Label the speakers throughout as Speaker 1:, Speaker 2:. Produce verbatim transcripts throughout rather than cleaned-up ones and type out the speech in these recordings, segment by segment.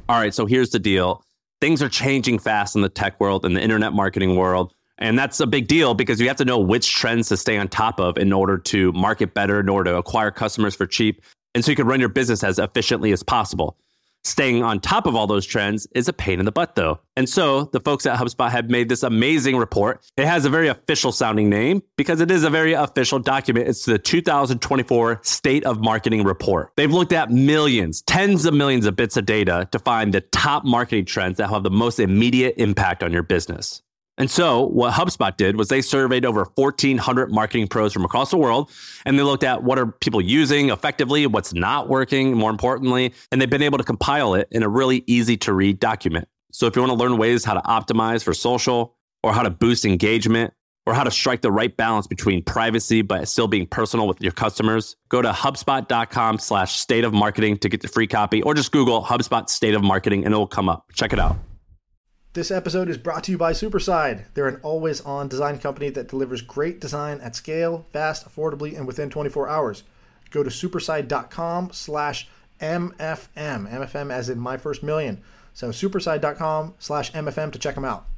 Speaker 1: All right, so here's the deal. Things are changing fast in the tech world and the internet marketing world. And that's a big deal because you have to know which trends to stay on top of in order to market better, in order to acquire customers for cheap, and so you can run your business as efficiently as possible. Staying on top of all those trends is a pain in the butt, though. And so the folks at HubSpot have made this amazing report. It has a very official sounding name because it is a very official document. It's the two thousand twenty-four State of Marketing Report. They've looked at millions, tens of millions of bits of data to find the top marketing trends that have the most immediate impact on your business. And so what HubSpot did was they surveyed over fourteen hundred marketing pros from across the world, and they looked at what are people using effectively, what's not working, more importantly, and they've been able to compile it in a really easy to read document. So if you want to learn ways how to optimize for social, or how to boost engagement, or how to strike the right balance between privacy but still being personal with your customers, go to HubSpot.com slash state of marketing to get the free copy, or just Google HubSpot State of Marketing and it will come up. Check it out.
Speaker 2: This episode is brought to you by Superside. They're an always-on design company that delivers great design at scale, fast, affordably, and within twenty-four hours. Go to superside.com slash MFM. M F M as in my first million. So superside.com slash MFM to check them out.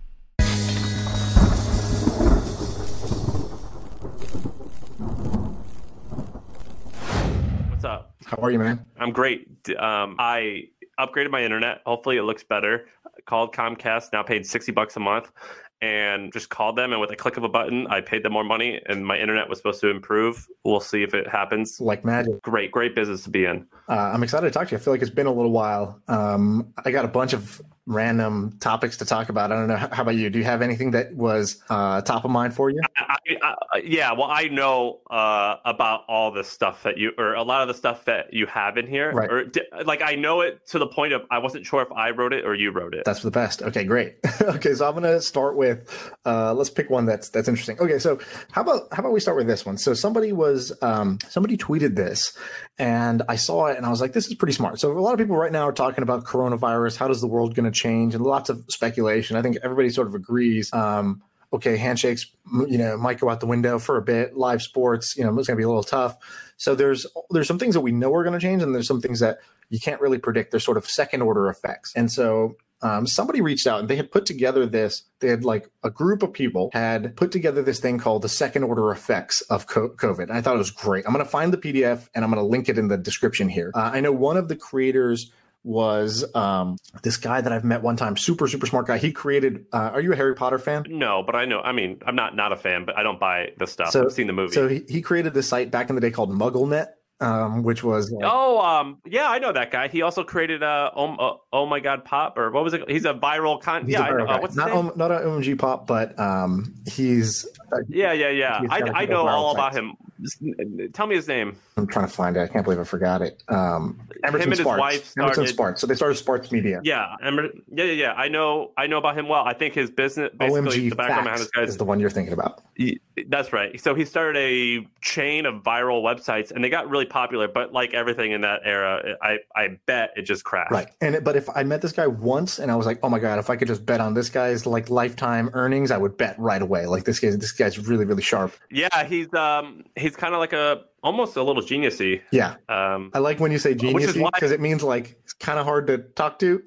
Speaker 1: What's up?
Speaker 2: How are you, man?
Speaker 1: I'm great. Um, I upgraded my internet. Hopefully it looks better. Called Comcast, now paid sixty bucks a month, and just called them. And with a click of a button, I paid them more money, and my internet was supposed to improve. We'll see if it happens.
Speaker 2: Like magic.
Speaker 1: Great, great business to be in.
Speaker 2: Uh, I'm excited to talk to you. I feel like it's been a little while. Um, I got a bunch of random topics to talk about. I don't know. How about you? Do you have anything that was uh, top of mind for you?
Speaker 1: I, I, I, yeah, well, I know uh, about all the stuff that you, or a lot of the stuff that you have in here.
Speaker 2: Right.
Speaker 1: Or like, I know it to the point of I wasn't sure if I wrote it or you wrote it.
Speaker 2: That's the best. Okay, great. Okay, so I'm going to start with, uh, let's pick one that's that's interesting. Okay, so how about how about we start with this one? So somebody was um, somebody tweeted this, and I saw it, and I was like, this is pretty smart. So a lot of people right now are talking about coronavirus. How does the world going to change? And lots of speculation. I think everybody sort of agrees. Um, okay, handshakes, you know, might go out the window for a bit. Live sports, you know, it's going to be a little tough. So there's there's some things that we know are going to change, and there's some things that you can't really predict. There's sort of second order effects. And so um, somebody reached out, and they had put together this. They had like a group of people had put together this thing called the second order effects of COVID. And I thought it was great. I'm going to find the P D F, and I'm going to link it in the description here. Uh, I know one of the creators was um, this guy that I've met one time, super, super smart guy. He created, uh, are you a Harry Potter fan?
Speaker 1: No, but I know, I mean, I'm not not a fan, but I don't buy the stuff.
Speaker 2: So,
Speaker 1: I've seen the movie.
Speaker 2: So he, he created this site back in the day called MuggleNet. Um, which was like,
Speaker 1: oh um yeah I know that guy. He also created uh oh, uh, oh my god pop, or what was it? He's a viral con. Yeah,
Speaker 2: a viral
Speaker 1: I know. Uh, what's
Speaker 2: not
Speaker 1: his name?
Speaker 2: um, not an O M G pop, but um he's uh,
Speaker 1: yeah yeah yeah. I I know all about him. Tell me his name.
Speaker 2: I'm trying to find it. I can't believe I forgot it. Um, Emerson
Speaker 1: him and
Speaker 2: Sparks.
Speaker 1: his wife started,
Speaker 2: Emerson Sparks. So they started Sparks Media.
Speaker 1: Yeah, Emer- yeah, yeah, yeah. I know, I know about him well. I think his business, basically,
Speaker 2: O M G
Speaker 1: the background behind this guy
Speaker 2: is the one you're thinking about.
Speaker 1: He, that's right. So he started a chain of viral websites, and they got really popular. But like everything in that era, I, I bet it just crashed.
Speaker 2: Right. And it, but if I met this guy once, and I was like, oh my god, if I could just bet on this guy's like lifetime earnings, I would bet right away. Like this guy, this guy's really, really sharp.
Speaker 1: Yeah, he's um, he's kind of like a. Almost a little genius-y.
Speaker 2: Yeah.
Speaker 1: Um,
Speaker 2: I like when you say genius-y because it means like it's kind of hard to talk to.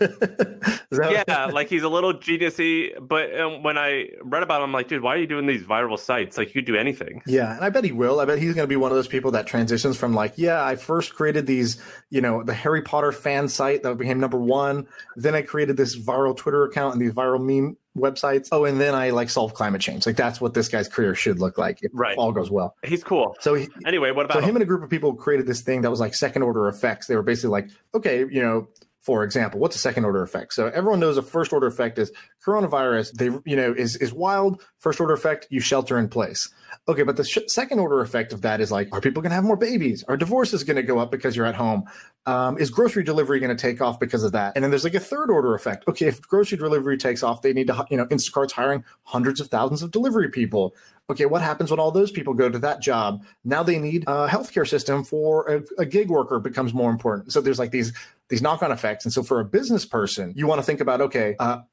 Speaker 1: yeah, like he's a little genius-y. But um, when I read about him, I'm like, dude, why are you doing these viral sites? Like, you could do anything.
Speaker 2: Yeah, and I bet he will. I bet he's going to be one of those people that transitions from like, yeah, I first created these, you know, the Harry Potter fan site that became number one. Then I created this viral Twitter account and these viral meme websites. Oh, and then I like solve climate change. Like that's what this guy's career should look like if
Speaker 1: right.
Speaker 2: all goes well.
Speaker 1: He's cool.
Speaker 2: So he,
Speaker 1: anyway, what about
Speaker 2: so
Speaker 1: him?
Speaker 2: him and a group of people created this thing that was like second order effects. They were basically like, okay, you know, for example, what's a second order effect? So everyone knows a first order effect is coronavirus. They, you know, is is wild. First order effect, you shelter in place. Okay, but the sh- second order effect of that is like, are people going to have more babies? Are divorces going to go up because you're at home? Um, is grocery delivery going to take off because of that? And then there's like a third order effect. Okay, if grocery delivery takes off, they need to, you know, Instacart's hiring hundreds of thousands of delivery people. Okay, what happens when all those people go to that job? Now they need a healthcare system for a, a gig worker becomes more important. So there's like these these knock-on effects. And so for a business person, you want to think about, okay, uh,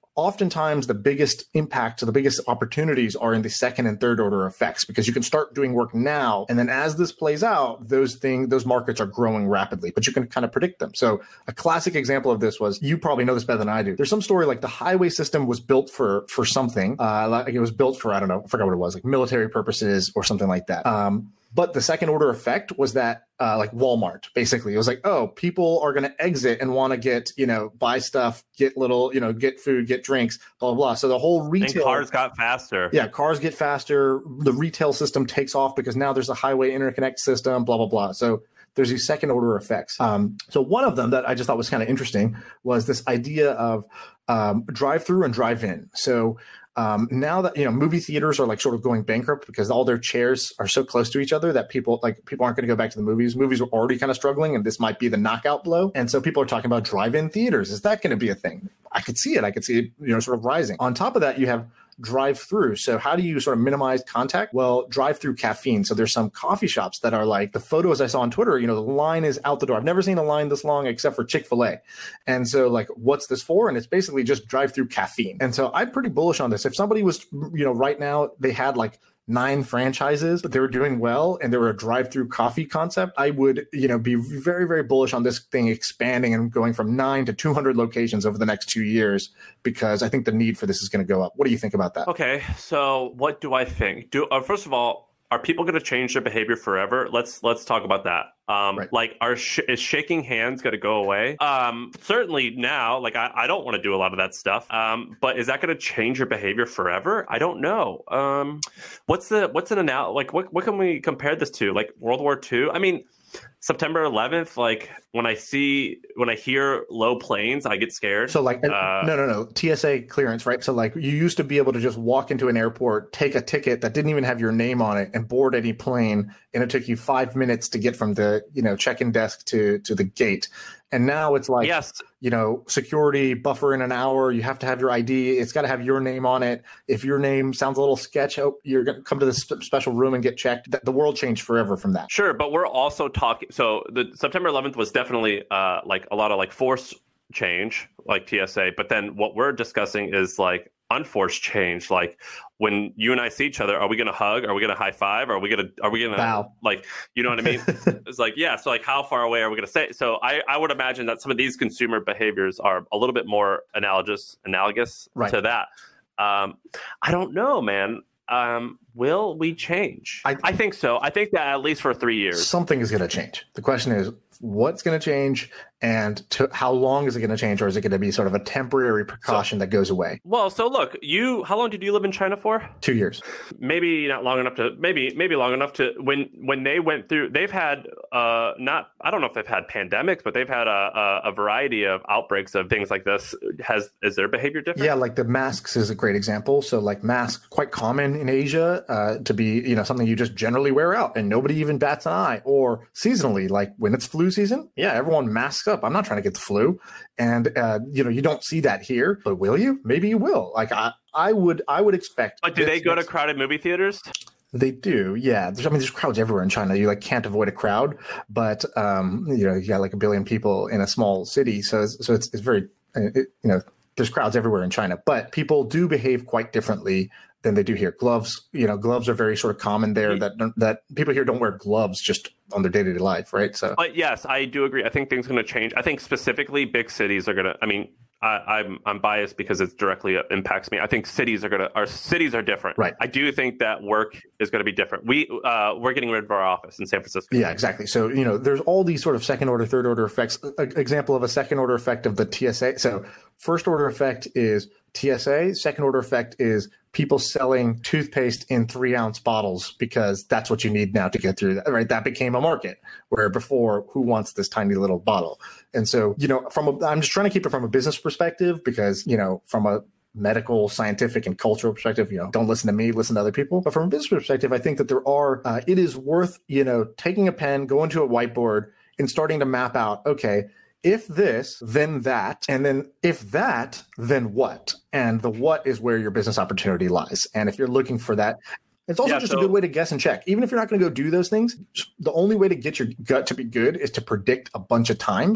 Speaker 2: oftentimes the biggest impact, the biggest opportunities are in the second and third order effects, because you can start doing work now. And then as this plays out, those things, those markets are growing rapidly, but you can kind of predict them. So a classic example of this was, you probably know this better than I do. There's some story like the highway system was built for, for something, uh, like it was built for, I don't know, I forgot what it was, like military purposes or something like that. Um, But the second order effect was that, uh, like Walmart, basically, it was like, oh, people are going to exit and want to get, you know, buy stuff, get little, you know, get food, get drinks, blah, blah, blah. So the whole retail.
Speaker 3: And cars got faster.
Speaker 2: Yeah, cars get faster. The retail system takes off because now there's a highway interconnect system, blah, blah, blah. So there's these second order effects. Um, so one of them that I just thought was kind of interesting was this idea of um, drive through and drive in. So Um, now that, you know, movie theaters are like sort of going bankrupt because all their chairs are so close to each other that people like people aren't going to go back to the movies. Movies were already kind of struggling, and this might be the knockout blow. And so people are talking about drive-in theaters. Is that going to be a thing? I could see it. I could see it, you know, sort of rising. On top of that, you have drive through. So how do you sort of minimize contact? Well, drive through caffeine. So there's some coffee shops that are like, the photos I saw on Twitter, you know, the line is out the door. I've never seen a line this long except for Chick-fil-A. And so like, what's this for? And it's basically just drive through caffeine. And so I'm pretty bullish on this. If somebody was, you know, right now they had like nine franchises, but they were doing well and they were a drive-through coffee concept, I would, you know, be very, very bullish on this thing expanding and going from nine to two hundred locations over the next two years, because I think the need for this is going to go up. What do you think about that?
Speaker 3: Okay, so what do I think? Do uh, first of all, are people going to change their behavior forever? Let's let's talk about that. Um,
Speaker 2: right.
Speaker 3: Like, are sh- is shaking hands going to go away? Um, certainly now, like I, I don't want to do a lot of that stuff. Um, but is that going to change your behavior forever? I don't know. Um, what's the what's an anal like? What what can we compare this to? Like World War Two? I mean, September eleventh, like when I see, when I hear low planes, I get scared.
Speaker 2: So like,
Speaker 3: uh,
Speaker 2: no, no, no, T S A clearance, right? So like you used to be able to just walk into an airport, take a ticket that didn't even have your name on it and board any plane. And it took you five minutes to get from the, you know, check-in desk to, to the gate. And now it's like,
Speaker 3: yes.
Speaker 2: you know, security buffer in an hour. You have to have your I D. It's got to have your name on it. If your name sounds a little sketch, oh, you're going to come to this special room and get checked. The world changed forever from that.
Speaker 3: Sure. But we're also talking. So the September eleventh was definitely uh, like a lot of like force change, like T S A. But then what we're discussing is like unforced change. Like when you and I see each other, are we going to hug? Are we going to high five? Are we going to, are we going to like, you know what I mean? It's like, yeah. So like, how far away are we going to stay? So I, I would imagine that some of these consumer behaviors are a little bit more analogous, analogous
Speaker 2: right.
Speaker 3: to that. Um, I don't know, man. Um, will we change? I, I think so. I think that at least for three years.
Speaker 2: Something is going to change. The question is, what's going to change, and to how long is it going to change, or is it going to be sort of a temporary precaution so, that goes away?
Speaker 3: Well, so look, you, how long did you live in China for?
Speaker 2: Two years.
Speaker 3: Maybe not long enough to, maybe, maybe long enough to, when, when they went through, they've had, uh, not, I don't know if they've had pandemics, but they've had a, a, a variety of outbreaks of things like this. Has, is their behavior different?
Speaker 2: Yeah, like the masks is a great example. So like masks, quite common in Asia uh, to be, you know, something you just generally wear out and nobody even bats an eye. Or seasonally, like when it's flu season, yeah, everyone masks up. I'm not trying to get the flu. And, uh, you know, you don't see that here, but will you? Maybe you will. Like I, I would, I would expect.
Speaker 3: But do they go to crowded movie theaters?
Speaker 2: They do, yeah. There's, I mean, there's crowds everywhere in China. You like can't avoid a crowd, but um, you know, you got like a billion people in a small city, so it's, so it's it's very, it, you know, there's crowds everywhere in China. But people do behave quite differently than they do here. Gloves, you know, gloves are very sort of common there. Mm-hmm. That that people here don't wear gloves just on their day-to-day life, right? So,
Speaker 3: but yes, I do agree. I think things are going to change. I think specifically big cities are going to. I mean. I, I'm I'm biased because it directly impacts me. I think cities are gonna our cities are different.
Speaker 2: Right.
Speaker 3: I do think that work is going to be different. We uh, we're getting rid of our office in San Francisco.
Speaker 2: Yeah, exactly. So you know, there's all these sort of second order, third order effects. An example of a second order effect of the T S A. So first order effect is T S A. Second order effect is people selling toothpaste in three ounce bottles because that's what you need now to get through that. Right. That became a market where before, who wants this tiny little bottle? And so, you know, from a, I'm just trying to keep it from a business perspective because, you know, from a medical, scientific, and cultural perspective, you know, don't listen to me, listen to other people. But from a business perspective, I think that there are, uh, it is worth, you know, taking a pen, going to a whiteboard and starting to map out, okay, if this, then that, and then if that, then what? And the what is where your business opportunity lies. And if you're looking for that, it's also yeah, just so, a good way to guess and check. Even if you're not going to go do those things, the only way to get your gut to be good is to predict a bunch of times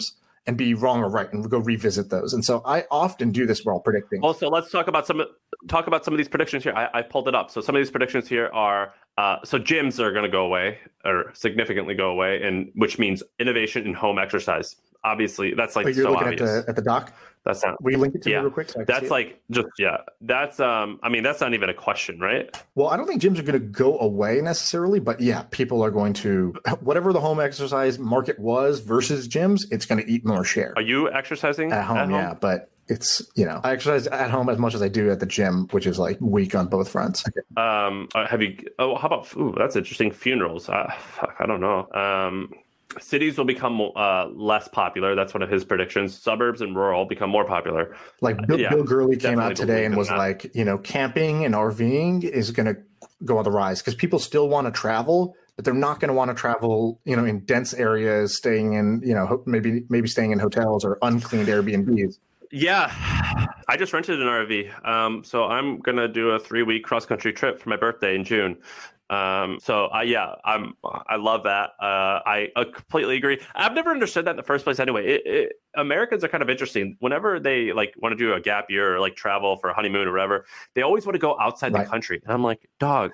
Speaker 2: and be wrong or right, and go revisit those. And so I often do this while predicting.
Speaker 3: Also, let's talk about some talk about some of these predictions here. I, I pulled it up. So some of these predictions here are uh, so gyms are going to go away or significantly go away, and which means innovation in home exercise. Obviously, that's like
Speaker 2: oh, you're
Speaker 3: so
Speaker 2: looking
Speaker 3: obvious.
Speaker 2: at the at the doc.
Speaker 3: That's not.
Speaker 2: Will you link it to
Speaker 3: yeah.
Speaker 2: me real quick? So I can
Speaker 3: that's
Speaker 2: see
Speaker 3: like just yeah. That's um. I mean, that's not even a question, right?
Speaker 2: Well, I don't think gyms are going to go away necessarily, but yeah, people are going to whatever the home exercise market was versus gyms, it's going to eat more share.
Speaker 3: Are you exercising
Speaker 2: at home? At home? Yeah, but it's you know I exercise at home as much as I do at the gym, which is like weak on both fronts. Okay.
Speaker 3: Um. Have you? Oh, how about? Ooh, that's interesting. Funerals. Uh, fuck, I don't know. Um. Cities will become uh, less popular. That's one of his predictions. Suburbs and rural become more popular.
Speaker 2: Like Bill,
Speaker 3: yeah,
Speaker 2: Bill Gurley came out today and was
Speaker 3: that.
Speaker 2: like, you know, camping and RVing is going to go on the rise because people still want to travel, but they're not going to want to travel, you know, in dense areas, staying in, you know, maybe maybe staying in hotels or uncleaned Airbnbs.
Speaker 3: Yeah, I just rented an R V. Um, so I'm going to do a three week cross country trip for my birthday in June. Um, so I, yeah, I'm, I love that. Uh, I uh, completely agree. I've never understood that in the first place. Anyway, it, it, Americans are kind of interesting. Whenever they like want to do a gap year or like travel for a honeymoon or whatever, they always want to go outside right. the country. And I'm like, dog,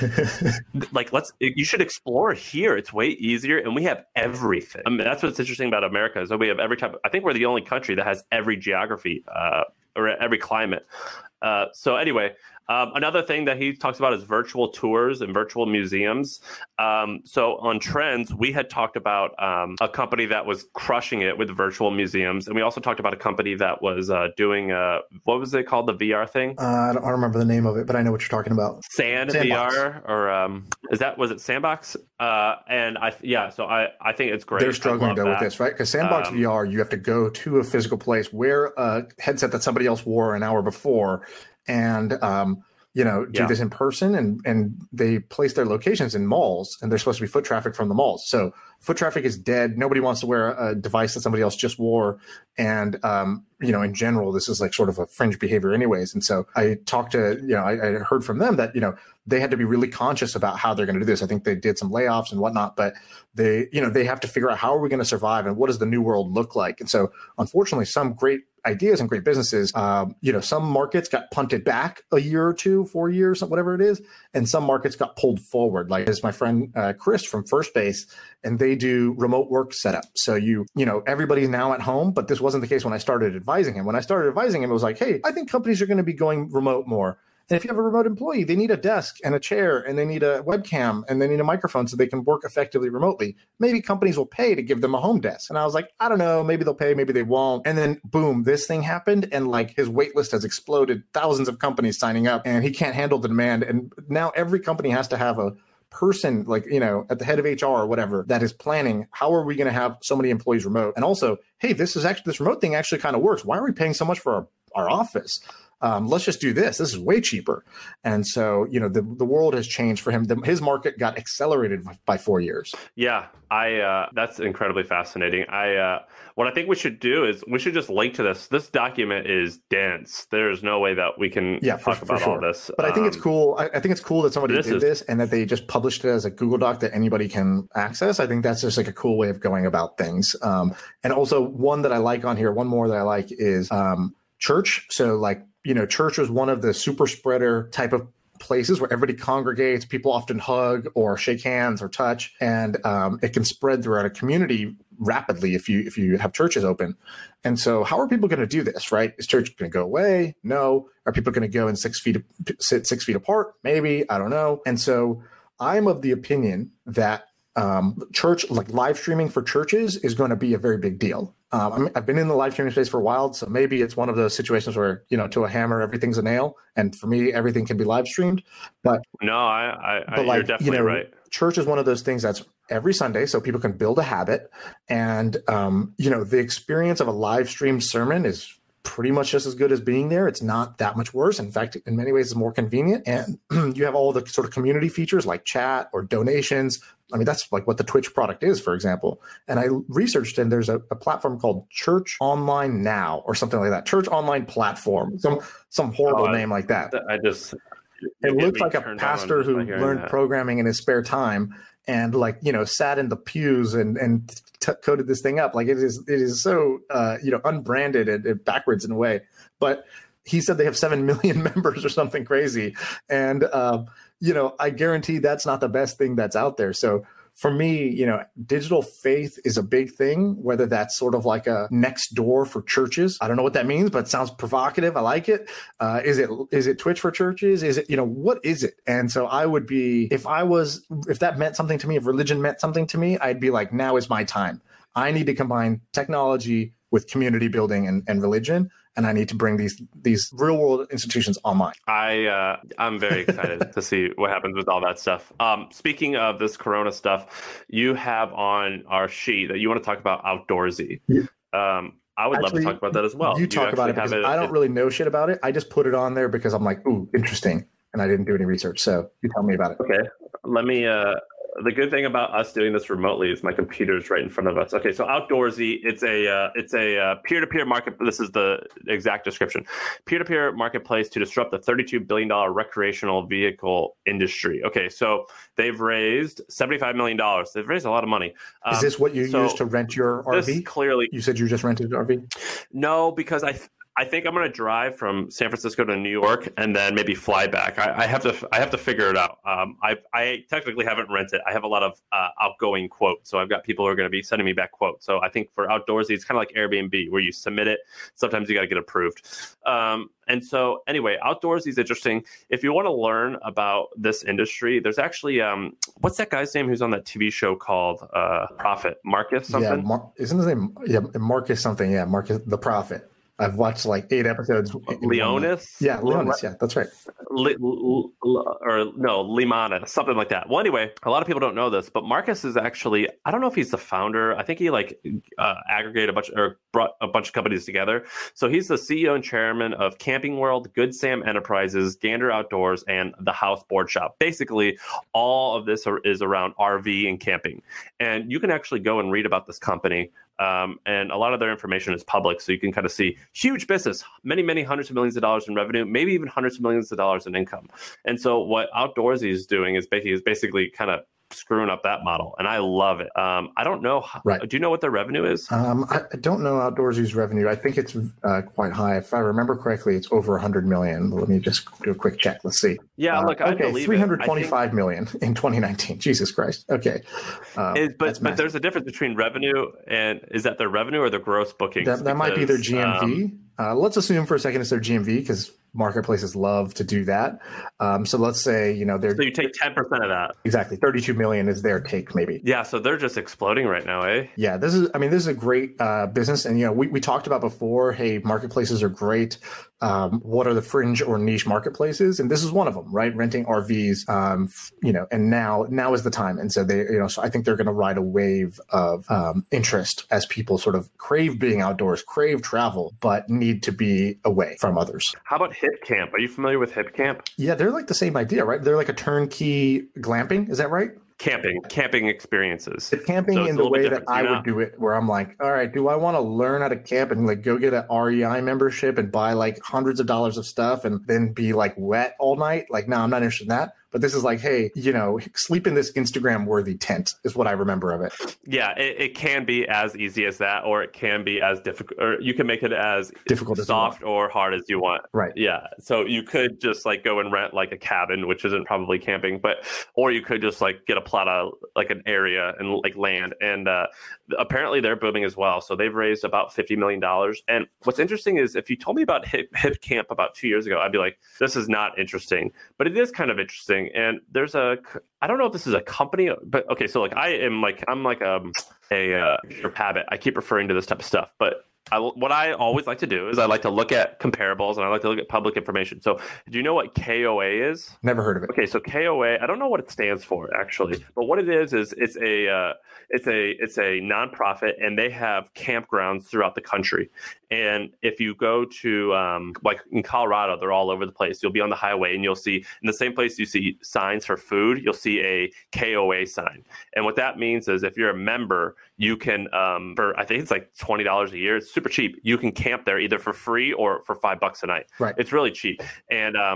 Speaker 3: like let's, you should explore here. It's way easier. And we have everything. I mean, that's what's interesting about America is that we have every type. I think we're the only country that has every geography, uh, or every climate. Uh, so anyway, um, another thing that he talks about is virtual tours and virtual museums. Um, so on Trends, we had talked about um, a company that was crushing it with virtual museums. And we also talked about a company that was uh, doing, uh, what was it called, the V R thing?
Speaker 2: Uh, I don't remember the name of it, but I know what you're talking about.
Speaker 3: Sand
Speaker 2: Sandbox.
Speaker 3: V R, or um, is that, was it Sandbox? Uh, and I, yeah, so I, I think it's great.
Speaker 2: They're struggling though
Speaker 3: that.
Speaker 2: with this, right? Because Sandbox um, V R, you have to go to a physical place, wear a headset that somebody else wore an hour before, and um, you know, do
Speaker 3: yeah.
Speaker 2: this in person, and and they place their locations in malls, and they're supposed to be foot traffic from the malls. So foot traffic is dead. Nobody wants to wear a device that somebody else just wore, and um, you know, in general, this is like sort of a fringe behavior, anyways. And so I talked to, you know, I, I heard from them that you know they had to be really conscious about how they're going to do this. I think they did some layoffs and whatnot, but they, you know, they have to figure out how are we going to survive and what does the new world look like. And so, unfortunately, some great ideas and great businesses, um, you know, some markets got punted back a year or two, four years, whatever it is, and some markets got pulled forward. Like as my friend uh, Chris from First Base, and they do remote work setup. So you, you know, everybody's now at home, but this wasn't the case when I started advising him. When I started advising him, it was like, hey, I think companies are going to be going remote more. And if you have a remote employee, they need a desk and a chair, and they need a webcam, and they need a microphone so they can work effectively remotely. Maybe companies will pay to give them a home desk. And I was like, I don't know, maybe they'll pay, maybe they won't. And then boom, this thing happened, and like his wait list has exploded, thousands of companies signing up, and he can't handle the demand. And now every company has to have a person, like, you know, at the head of H R or whatever, that is planning, how are we going to have so many employees remote? And also, hey, this is actually, this remote thing actually kind of works. Why are we paying so much for our, our office? Um, let's just do this. This is way cheaper. And so, you know, the, the world has changed for him. The, his market got accelerated by four years.
Speaker 3: Yeah, I uh, that's incredibly fascinating. I uh, what I think we should do is we should just link to this. This document is dense. There's no way that we can
Speaker 2: yeah,
Speaker 3: talk
Speaker 2: for,
Speaker 3: about
Speaker 2: for sure.
Speaker 3: all this.
Speaker 2: But I think um, it's cool. I, I think it's cool that somebody
Speaker 3: this
Speaker 2: did
Speaker 3: is,
Speaker 2: this and that they just published it as a Google Doc that anybody can access. I think that's just like a cool way of going about things. Um, and also one that I like on here, one more that I like is um, church. So like, you know, church was one of the super spreader type of places where everybody congregates, people often hug or shake hands or touch, and um, it can spread throughout a community rapidly if you if you have churches open. And so how are people going to do this, right? Is church going to go away? No. Are people going to go in six feet, sit six feet apart? Maybe, I don't know. And so I'm of the opinion that um, church, like live streaming for churches is going to be a very big deal. Um, I mean, I've been in the live streaming space for a while, so maybe it's one of those situations where, you know, to a hammer, everything's a nail. And for me, everything can be live streamed. But
Speaker 3: no, I, I,
Speaker 2: but
Speaker 3: I
Speaker 2: like,
Speaker 3: you're definitely
Speaker 2: you know,
Speaker 3: right.
Speaker 2: Church is one of those things that's every Sunday, so people can build a habit. And, um, you know, the experience of a live streamed sermon is pretty much just as good as being there. It's not that much worse. In fact, in many ways, it's more convenient. And you have all the sort of community features like chat or donations. I mean, that's like what the Twitch product is, for example. And I researched, and there's a, a platform called Church Online Now or something like that. Church Online Platform, some some horrible
Speaker 3: oh,
Speaker 2: name like that.
Speaker 3: I just,
Speaker 2: it looks like a pastor who learned
Speaker 3: that.
Speaker 2: programming in his spare time and like, you know, sat in the pews and, and t- coded this thing up. Like it is, it is so, uh, you know, unbranded and, and backwards in a way, but he said they have seven million members or something crazy. And, um, you know, I guarantee that's not the best thing that's out there. So for me, you know, digital faith is a big thing, whether that's sort of like a next door for churches. I don't know what that means, but it sounds provocative. I like it. Uh, is it is it Twitch for churches? Is it, you know, what is it? And so I would be, if I was, if that meant something to me, if religion meant something to me, I'd be like, now is my time. I need to combine technology with community building and, and religion. And I need to bring these these real world institutions online.
Speaker 3: I uh, I'm very excited to see what happens with all that stuff. Um, speaking of this Corona stuff, you have on our sheet that you want to talk about Outdoorsy. Yeah. Um, I would
Speaker 2: actually,
Speaker 3: love to talk about that as well.
Speaker 2: You talk you about it because it, I don't it, really know shit about it. I just put it on there because I'm like, ooh, interesting, and I didn't do any research. So you tell me about it.
Speaker 3: Okay, let me. Uh, The good thing about us doing this remotely is my computer's right in front of us. Okay, so Outdoorsy, it's a uh, it's a uh, peer-to-peer market. This is the exact description: peer-to-peer marketplace to disrupt the thirty-two billion dollars recreational vehicle industry. Okay, so they've raised seventy-five million dollars. They've raised a lot of money. Um,
Speaker 2: is this what you so use to rent your R V?
Speaker 3: Clearly,
Speaker 2: you said you just rented an R V.
Speaker 3: No, because I. I think I'm going to drive from San Francisco to New York and then maybe fly back. I, I have to I have to figure it out. Um, I I technically haven't rented. I have a lot of uh, outgoing quotes, so I've got people who are going to be sending me back quotes. So I think for Outdoorsy, it's kind of like Airbnb, where you submit it. Sometimes you got to get approved. Um, and so anyway, Outdoorsy is interesting. If you want to learn about this industry, there's actually um, what's that guy's name who's on that T V show called uh, Prophet? Marcus something?
Speaker 2: Yeah, Mar- isn't his name? Yeah, Marcus something. Yeah, Marcus the Prophet. I've watched like eight episodes.
Speaker 3: Leonis?
Speaker 2: Yeah, Leonis. Yeah, that's right.
Speaker 3: Le- Le- Le- or no, Limana, something like that. Well, anyway, a lot of people don't know this, but Marcus is actually, I don't know if he's the founder. I think he like uh, aggregated a bunch or brought a bunch of companies together. So he's the C E O and chairman of Camping World, Good Sam Enterprises, Gander Outdoors, and the House Board Shop. Basically, all of this are, is around R V and camping. And you can actually go and read about this company. Um, and a lot of their information is public, so you can kind of see huge business, many, many hundreds of millions of dollars in revenue, maybe even hundreds of millions of dollars in income. And so what Outdoorsy is doing is basically, is basically kind of screwing up that model, and I love it. Um, I don't know. How,
Speaker 2: right.
Speaker 3: Do you know what their revenue is?
Speaker 2: Um, I, I don't know Outdoorsy's revenue. I think it's uh, quite high. If I remember correctly, it's over one hundred million. Let me just do a quick check. Let's see.
Speaker 3: Yeah,
Speaker 2: uh,
Speaker 3: look, I
Speaker 2: okay,
Speaker 3: believe
Speaker 2: three hundred twenty-five
Speaker 3: think,
Speaker 2: million in twenty nineteen. Jesus Christ. Okay,
Speaker 3: uh, it, but but there's a difference between revenue and is that their revenue or their gross bookings?
Speaker 2: That, that because, might be their G M V. Um, uh, let's assume for a second it's their G M V because marketplaces love to do that. Um, so let's say, you know, they're.
Speaker 3: So you take ten percent of that.
Speaker 2: Exactly. thirty-two million is their take, maybe.
Speaker 3: Yeah. So they're just exploding right now, eh?
Speaker 2: Yeah. This is, I mean, this is a great uh, business. And, you know, we, we talked about before, hey, marketplaces are great. Um, what are the fringe or niche marketplaces? And this is one of them, right? Renting R Vs, um, you know, and now, now is the time. And so they, you know, so I think they're going to ride a wave of um, interest as people sort of crave being outdoors, crave travel, but need to be away from others.
Speaker 3: How about HipCamp? Are you familiar with HipCamp?
Speaker 2: Yeah, they're like the same idea, right? They're like a turnkey glamping. Is that right?
Speaker 3: Camping, camping experiences.
Speaker 2: It's camping so it's in the way that I would do it, where I'm like, all right, do I want to learn how to camp and like go get an R E I membership and buy like hundreds of dollars of stuff and then be like wet all night? Like, no, I'm not interested in that. But this is like, hey, you know, sleep in this Instagram-worthy tent is what I remember of it.
Speaker 3: Yeah, it, it can be as easy as that, or it can be as difficult, or you can make it as
Speaker 2: difficult,
Speaker 3: soft or hard as you want.
Speaker 2: Right.
Speaker 3: Yeah. So you could just like go and rent like a cabin, which isn't probably camping, but or you could just like get a plot of like an area and like land. And uh, apparently they're booming as well. So they've raised about fifty million dollars. And what's interesting is if you told me about Hip, Hip Camp about two years ago, I'd be like, this is not interesting, but it is kind of interesting. And there's a, I don't know if this is a company, but okay. So like I am like, I'm like um, a, uh, habit. I keep referring to this type of stuff, but I, what I always like to do is I like to look at comparables and I like to look at public information. So do you know what K O A is?
Speaker 2: Never heard of it.
Speaker 3: Okay. So K O A, I don't know what it stands for actually, but what it is, is it's a, uh, it's a, it's a nonprofit and they have campgrounds throughout the country. And if you go to um, like in Colorado, they're all over the place. You'll be on the highway and you'll see in the same place you see signs for food, you'll see a K O A sign. And what that means is if you're a member, you can, um, for I think it's like twenty dollars a year. It's super cheap. You can camp there either for free or for five bucks a night.
Speaker 2: Right.
Speaker 3: It's really cheap. And um,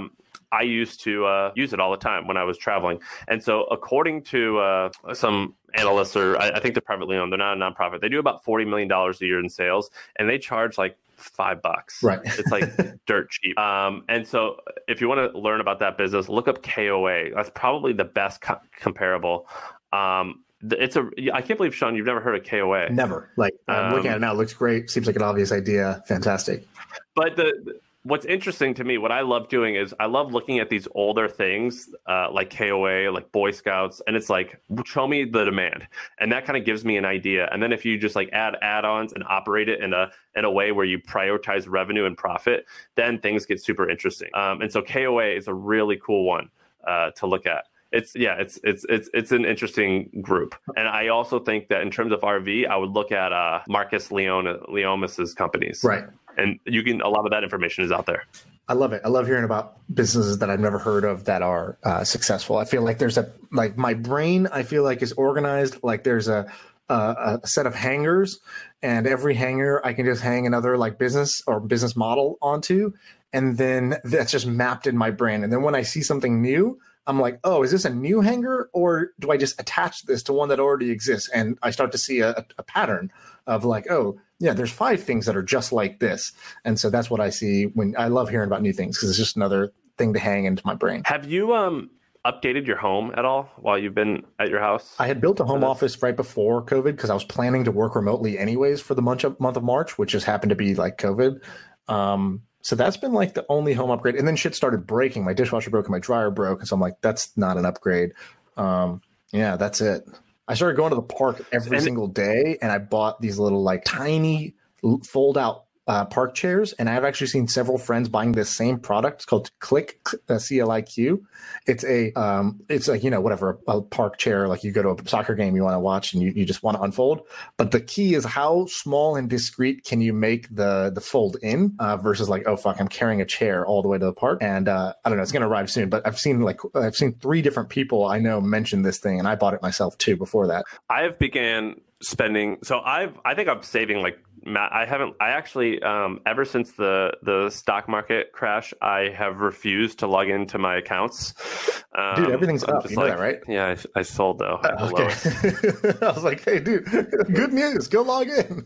Speaker 3: I used to uh, use it all the time when I was traveling. And so according to uh, some analysts, or I, I think they're privately owned, they're not a nonprofit, they do about forty million dollars a year in sales, and they charge like five bucks.
Speaker 2: Right.
Speaker 3: It's like dirt cheap. Um, and so if you want to learn about that business, look up K O A. That's probably the best co- comparable. Um, it's a, I can't believe, Sean, you've never heard of K O A.
Speaker 2: Never. Like I'm um, looking at it now, it looks great. Seems like an obvious idea. Fantastic.
Speaker 3: But the, what's interesting to me, what I love doing is I love looking at these older things uh, like K O A, like Boy Scouts, and it's like, show me the demand. And that kind of gives me an idea. And then if you just like add add-ons and operate it in a in a way where you prioritize revenue and profit, then things get super interesting. Um, and so K O A is a really cool one uh, to look at. It's yeah, it's it's it's it's an interesting group, and I also think that in terms of R V, I would look at uh, Marcus Leon Leomis's companies,
Speaker 2: right?
Speaker 3: And you can a lot of that information is out there.
Speaker 2: I love it. I love hearing about businesses that I've never heard of that are uh, successful. I feel like there's a like my brain. I feel like is organized. Like there's a a, a set of hangers, and every hanger I can just hang another like business or business model onto, and then that's just mapped in my brain. And then when I see something new, I'm like, oh, is this a new hanger, or do I just attach this to one that already exists? And I start to see a, a pattern of like, oh, yeah, there's five things that are just like this. And so that's what I see when I love hearing about new things, because it's just another thing to hang into my brain.
Speaker 3: Have you um, updated your home at all while you've been at your house?
Speaker 2: I had built a home office right before COVID because I was planning to work remotely anyways for the month of, month of March, which just happened to be like COVID. Um, So that's been like the only home upgrade. And then shit started breaking. My dishwasher broke and my dryer broke. And so I'm like, that's not an upgrade. Um, yeah, that's it. I started going to the park every and single day, and I bought these little like tiny fold out uh, park chairs. And I've actually seen several friends buying this same product. It's called Click, uh, C L I Q. It's a, um, it's like, you know, whatever, a, a park chair, like you go to a soccer game you want to watch and you, you just want to unfold. But the key is how small and discreet can you make the, the fold in uh, versus like, oh, fuck, I'm carrying a chair all the way to the park. And uh, I don't know, it's going to arrive soon. But I've seen like, I've seen three different people I know mention this thing, and I bought it myself too before that.
Speaker 3: I have began spending, so I've, I think I'm saving like, Matt, I haven't, I actually, um, ever since the, the stock market crash, I have refused to log into my accounts. Um,
Speaker 2: dude, everything's
Speaker 3: I'm
Speaker 2: up. You know
Speaker 3: like,
Speaker 2: that, right?
Speaker 3: Yeah, I, I sold though.
Speaker 2: Uh, okay. I was like, hey, dude, good news. Go log in.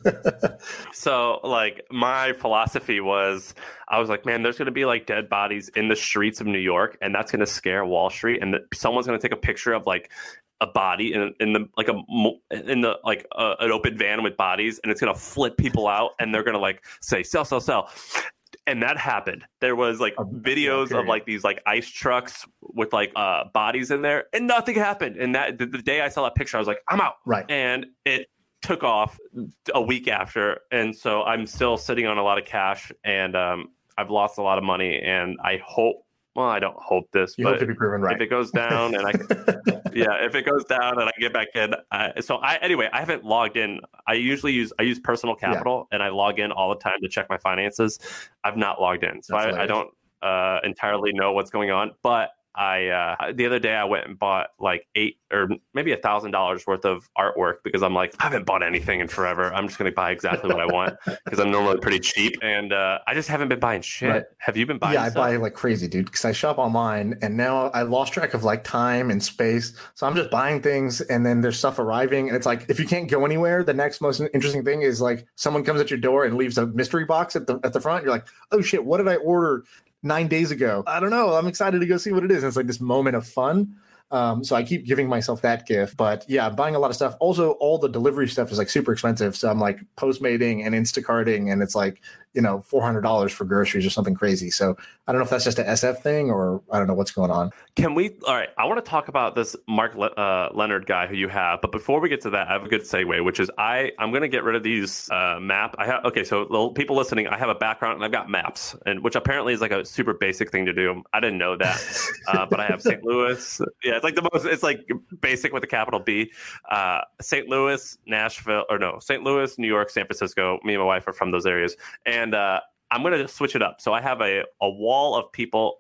Speaker 3: So like my philosophy was, I was like, man, there's going to be like dead bodies in the streets of New York, and that's going to scare Wall Street. And the, someone's going to take a picture of like a body in in the like a in the like uh, an open van with bodies, and it's gonna flip people out, and they're gonna like say sell sell sell. And that happened. There was like videos of like these like ice trucks with like uh bodies in there, and nothing happened. And that the, the day I saw that picture, I was like, I'm out.
Speaker 2: Right.
Speaker 3: And it took off a week after, and so I'm still sitting on a lot of cash, and um I've lost a lot of money, and I hope well I don't hope this
Speaker 2: you
Speaker 3: but
Speaker 2: hope to be proven right.
Speaker 3: If it goes down and I yeah, if it goes down and I get back in. Uh, so I, anyway, I haven't logged in. I usually use, I use Personal Capital yeah. and I log in all the time to check my finances. I've not logged in. So I, I don't uh, entirely know what's going on, but I, uh, the other day I went and bought like eight or maybe a thousand dollars worth of artwork because I'm like, I haven't bought anything in forever. I'm just going to buy exactly what I want because I'm normally pretty cheap. And uh, I just haven't been buying shit. Right. Have you been buying
Speaker 2: Yeah,
Speaker 3: stuff?
Speaker 2: I buy like crazy, dude, because I shop online and now I lost track of like time and space. So I'm just buying things and then there's stuff arriving. And it's like, if you can't go anywhere, the next most interesting thing is like someone comes at your door and leaves a mystery box at the at the front. You're like, oh shit, what did I order nine days ago? I don't know. I'm excited to go see what it is. And it's like this moment of fun. Um, so I keep giving myself that gift. But yeah, I'm buying a lot of stuff. Also, all the delivery stuff is like super expensive. So I'm like Postmating and Instacarting, and it's like, you know, four hundred dollars for groceries or something crazy. So I don't know if that's just a S F thing or I don't know what's going on.
Speaker 3: Can we? All right. I want to talk about this Mark Le- uh, Leonard guy who you have. But before we get to that, I have a good segue, which is I, I'm going to get rid of these uh, map. I have, okay. So little people listening, I have a background and I've got maps, and which apparently is like a super basic thing to do. I didn't know that. uh, but I have Saint Louis. Yeah. It's like the most, it's like basic with a capital B. Uh, Saint Louis, Nashville, or no, Saint Louis, New York, San Francisco. Me and my wife are from those areas. And uh, I'm going to switch it up. So I have a, a wall of people who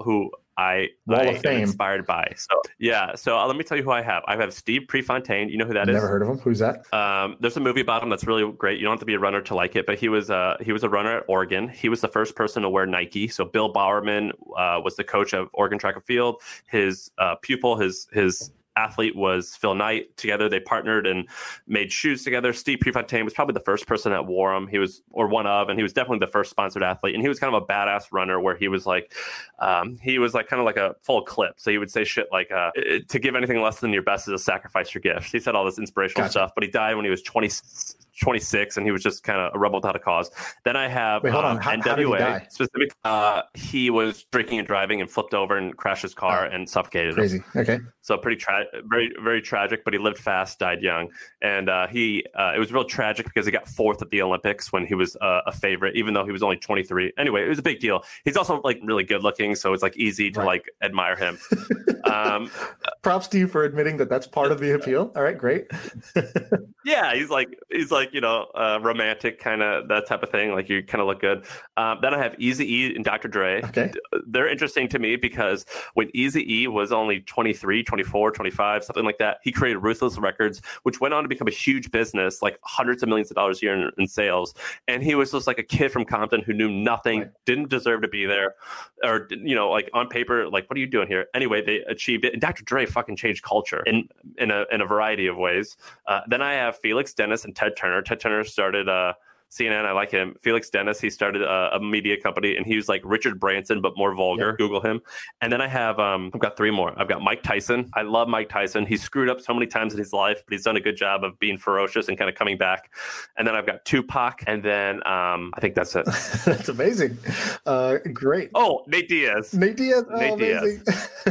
Speaker 3: I,
Speaker 2: Wall
Speaker 3: I
Speaker 2: of
Speaker 3: am
Speaker 2: Fame.
Speaker 3: inspired by. So yeah, so uh, let me tell you who I have. I have Steve Prefontaine. You know who that is?
Speaker 2: Never heard of him. Who's that?
Speaker 3: Um, there's a movie about him that's really great. You don't have to be a runner to like it, but he was uh, he was a runner at Oregon. He was the first person to wear Nike. So Bill Bowerman uh, was the coach of Oregon Track and Field. His uh, pupil, his his athlete was Phil Knight. Together they partnered and made shoes together. Steve Prefontaine was probably the first person that wore them. He was, or one of, and he was definitely the first sponsored athlete. And he was kind of a badass runner where he was like, um, he was like kind of like a full clip. So he would say shit like, uh, to give anything less than your best is a sacrifice your gift. He said all this inspirational
Speaker 2: Gotcha.
Speaker 3: stuff, but he died when he was twenty, twenty-six, and he was just kind of a rebel without a cause. Then I have
Speaker 2: Wait, hold
Speaker 3: um,
Speaker 2: on. How,
Speaker 3: N
Speaker 2: how did
Speaker 3: W A
Speaker 2: he die?
Speaker 3: specific. Uh, he was drinking and driving and flipped over and crashed his car
Speaker 2: Oh.
Speaker 3: and suffocated him.
Speaker 2: Crazy. Okay.
Speaker 3: So pretty tra- very very tragic, but he lived fast, died young, and uh, he uh, it was real tragic because he got fourth at the Olympics when he was uh, a favorite, even though he was only twenty-three. Anyway, it was a big deal. He's also like really good looking, so it's like easy to
Speaker 2: Right.
Speaker 3: like admire him. um,
Speaker 2: Props to you for admitting that that's part of the appeal. All right, great.
Speaker 3: yeah, he's like he's like you know uh, romantic kind of that type of thing. Like you kind of look good. Um, then I have Eazy-E and Doctor Dre.
Speaker 2: Okay.
Speaker 3: They're interesting to me because when Eazy-E was only twenty-three, twenty-four, twenty-five, something like that, he created Ruthless Records, which went on to become a huge business, like hundreds of millions of dollars a year in, in sales. And he was just like a kid from Compton who knew nothing,
Speaker 2: Right.
Speaker 3: didn't deserve to be there, or, you know, like on paper, like, what are you doing here? Anyway, they achieved it. And Doctor Dre fucking changed culture in in a, in a variety of ways. Uh, then I have Felix Dennis and Ted Turner. Ted Turner started uh, C N N. I like him. Felix Dennis, he started a, a media company, and he was like Richard Branson, but more vulgar.
Speaker 2: Yep.
Speaker 3: Google him. And then I have, um, I've got three more. I've got Mike Tyson. I love Mike Tyson. He's screwed up so many times in his life, but he's done a good job of being ferocious and kind of coming back. And then I've got Tupac. And then um, I think that's it.
Speaker 2: That's amazing. Uh, great.
Speaker 3: Oh, Nate Diaz.
Speaker 2: Nate Diaz. Oh,
Speaker 3: Nate
Speaker 2: amazing.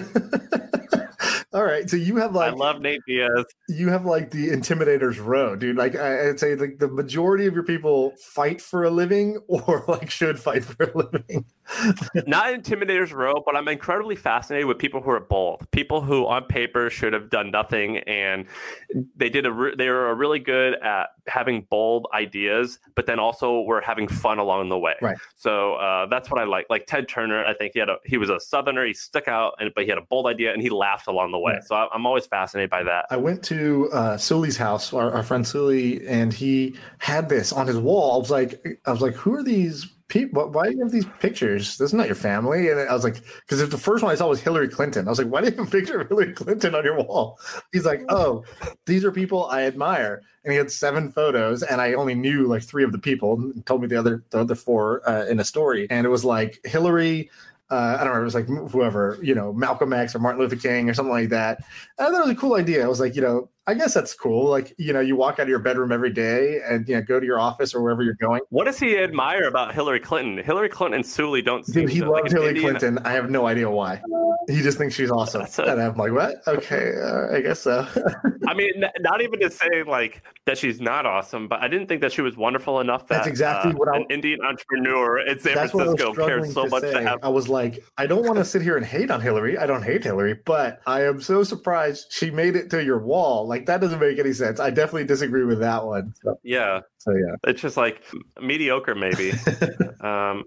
Speaker 2: All right, so you have like
Speaker 3: I love Nate Diaz.
Speaker 2: you have like the intimidators row, dude. Like I, I'd say like the majority of your people fight for a living or like should fight for a living.
Speaker 3: Not intimidators row, but I'm incredibly fascinated with people who are bold. People who on paper should have done nothing, and they did a re- they were really good at having bold ideas, but then also were having fun along the way.
Speaker 2: Right.
Speaker 3: So uh, that's what I like. Like Ted Turner, I think he had a he was a Southerner. He stuck out, and but he had a bold idea, and he laughed along the way.
Speaker 2: Right.
Speaker 3: So I, I'm always fascinated by that.
Speaker 2: I went to uh, Sully's house, our, our friend Sully, and he had this on his wall. I was like, I was like, who are these people? Why do you have these pictures? This is not your family. And I was like, because the first one I saw was Hillary Clinton. I was like, why do you have a picture of Hillary Clinton on your wall? He's like, oh, these are people I admire. And he had seven photos, and I only knew like three of the people. And told me the other the other four uh, in a story, and it was like Hillary. Uh, I don't know. It was like whoever, you know, Malcolm X or Martin Luther King or something like that. And I thought it was a cool idea. I was like, you know, I guess that's cool. Like, you know, you walk out of your bedroom every day and, you know, go to your office or wherever you're going.
Speaker 3: What does he admire about Hillary Clinton? Hillary Clinton and Sully don't seem
Speaker 2: Dude, he
Speaker 3: to,
Speaker 2: loves
Speaker 3: like an
Speaker 2: Hillary
Speaker 3: Indian-
Speaker 2: Clinton. I have no idea why. He just thinks she's awesome.
Speaker 3: That's a-
Speaker 2: And I'm like, what? Okay, uh, I guess so.
Speaker 3: I mean, n- not even to say like that she's not awesome, but I didn't think that she was wonderful enough that
Speaker 2: That's exactly
Speaker 3: uh,
Speaker 2: what I-
Speaker 3: an Indian entrepreneur in San
Speaker 2: That's what I was
Speaker 3: Francisco cared
Speaker 2: struggling
Speaker 3: so
Speaker 2: to
Speaker 3: much to
Speaker 2: say.
Speaker 3: have.
Speaker 2: I was like, I don't want to sit here and hate on Hillary. I don't hate Hillary, but I am so surprised she made it to your wall. Like, that doesn't make any sense. I definitely disagree with that one. So,
Speaker 3: Yeah,
Speaker 2: so yeah.
Speaker 3: it's just like mediocre, maybe. um,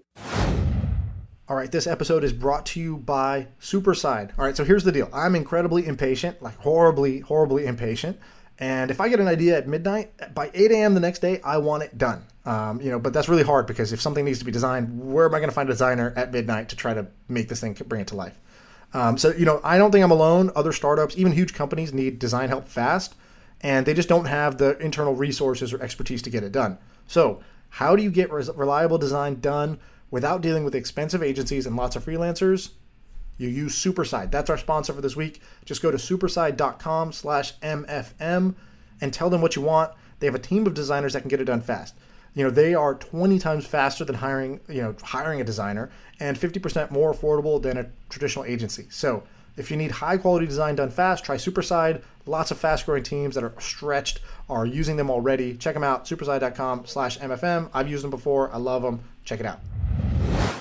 Speaker 2: All right, this episode is brought to you by Superside. All right, so here's the deal. I'm incredibly impatient, like horribly, horribly impatient. And if I get an idea at midnight, by eight a.m. the next day, I want it done. Um, you know, but that's really hard because if something needs to be designed, where am I going to find a designer at midnight to try to make this thing, bring it to life? Um, so, you know, I don't think I'm alone. Other startups, even huge companies, need design help fast, and they just don't have the internal resources or expertise to get it done. So how do you get res- reliable design done without dealing with expensive agencies and lots of freelancers? You use Superside. That's our sponsor for this week. Just go to superside.com slash MFM and tell them what you want. They have a team of designers that can get it done fast. You know, they are twenty times faster than hiring, you know, hiring a designer and fifty percent more affordable than a traditional agency. So if you need high quality design done fast, try Superside. Lots of fast growing teams that are stretched are using them already. Check them out, superside.com slash MFM. I've used them before. I love them. Check it out.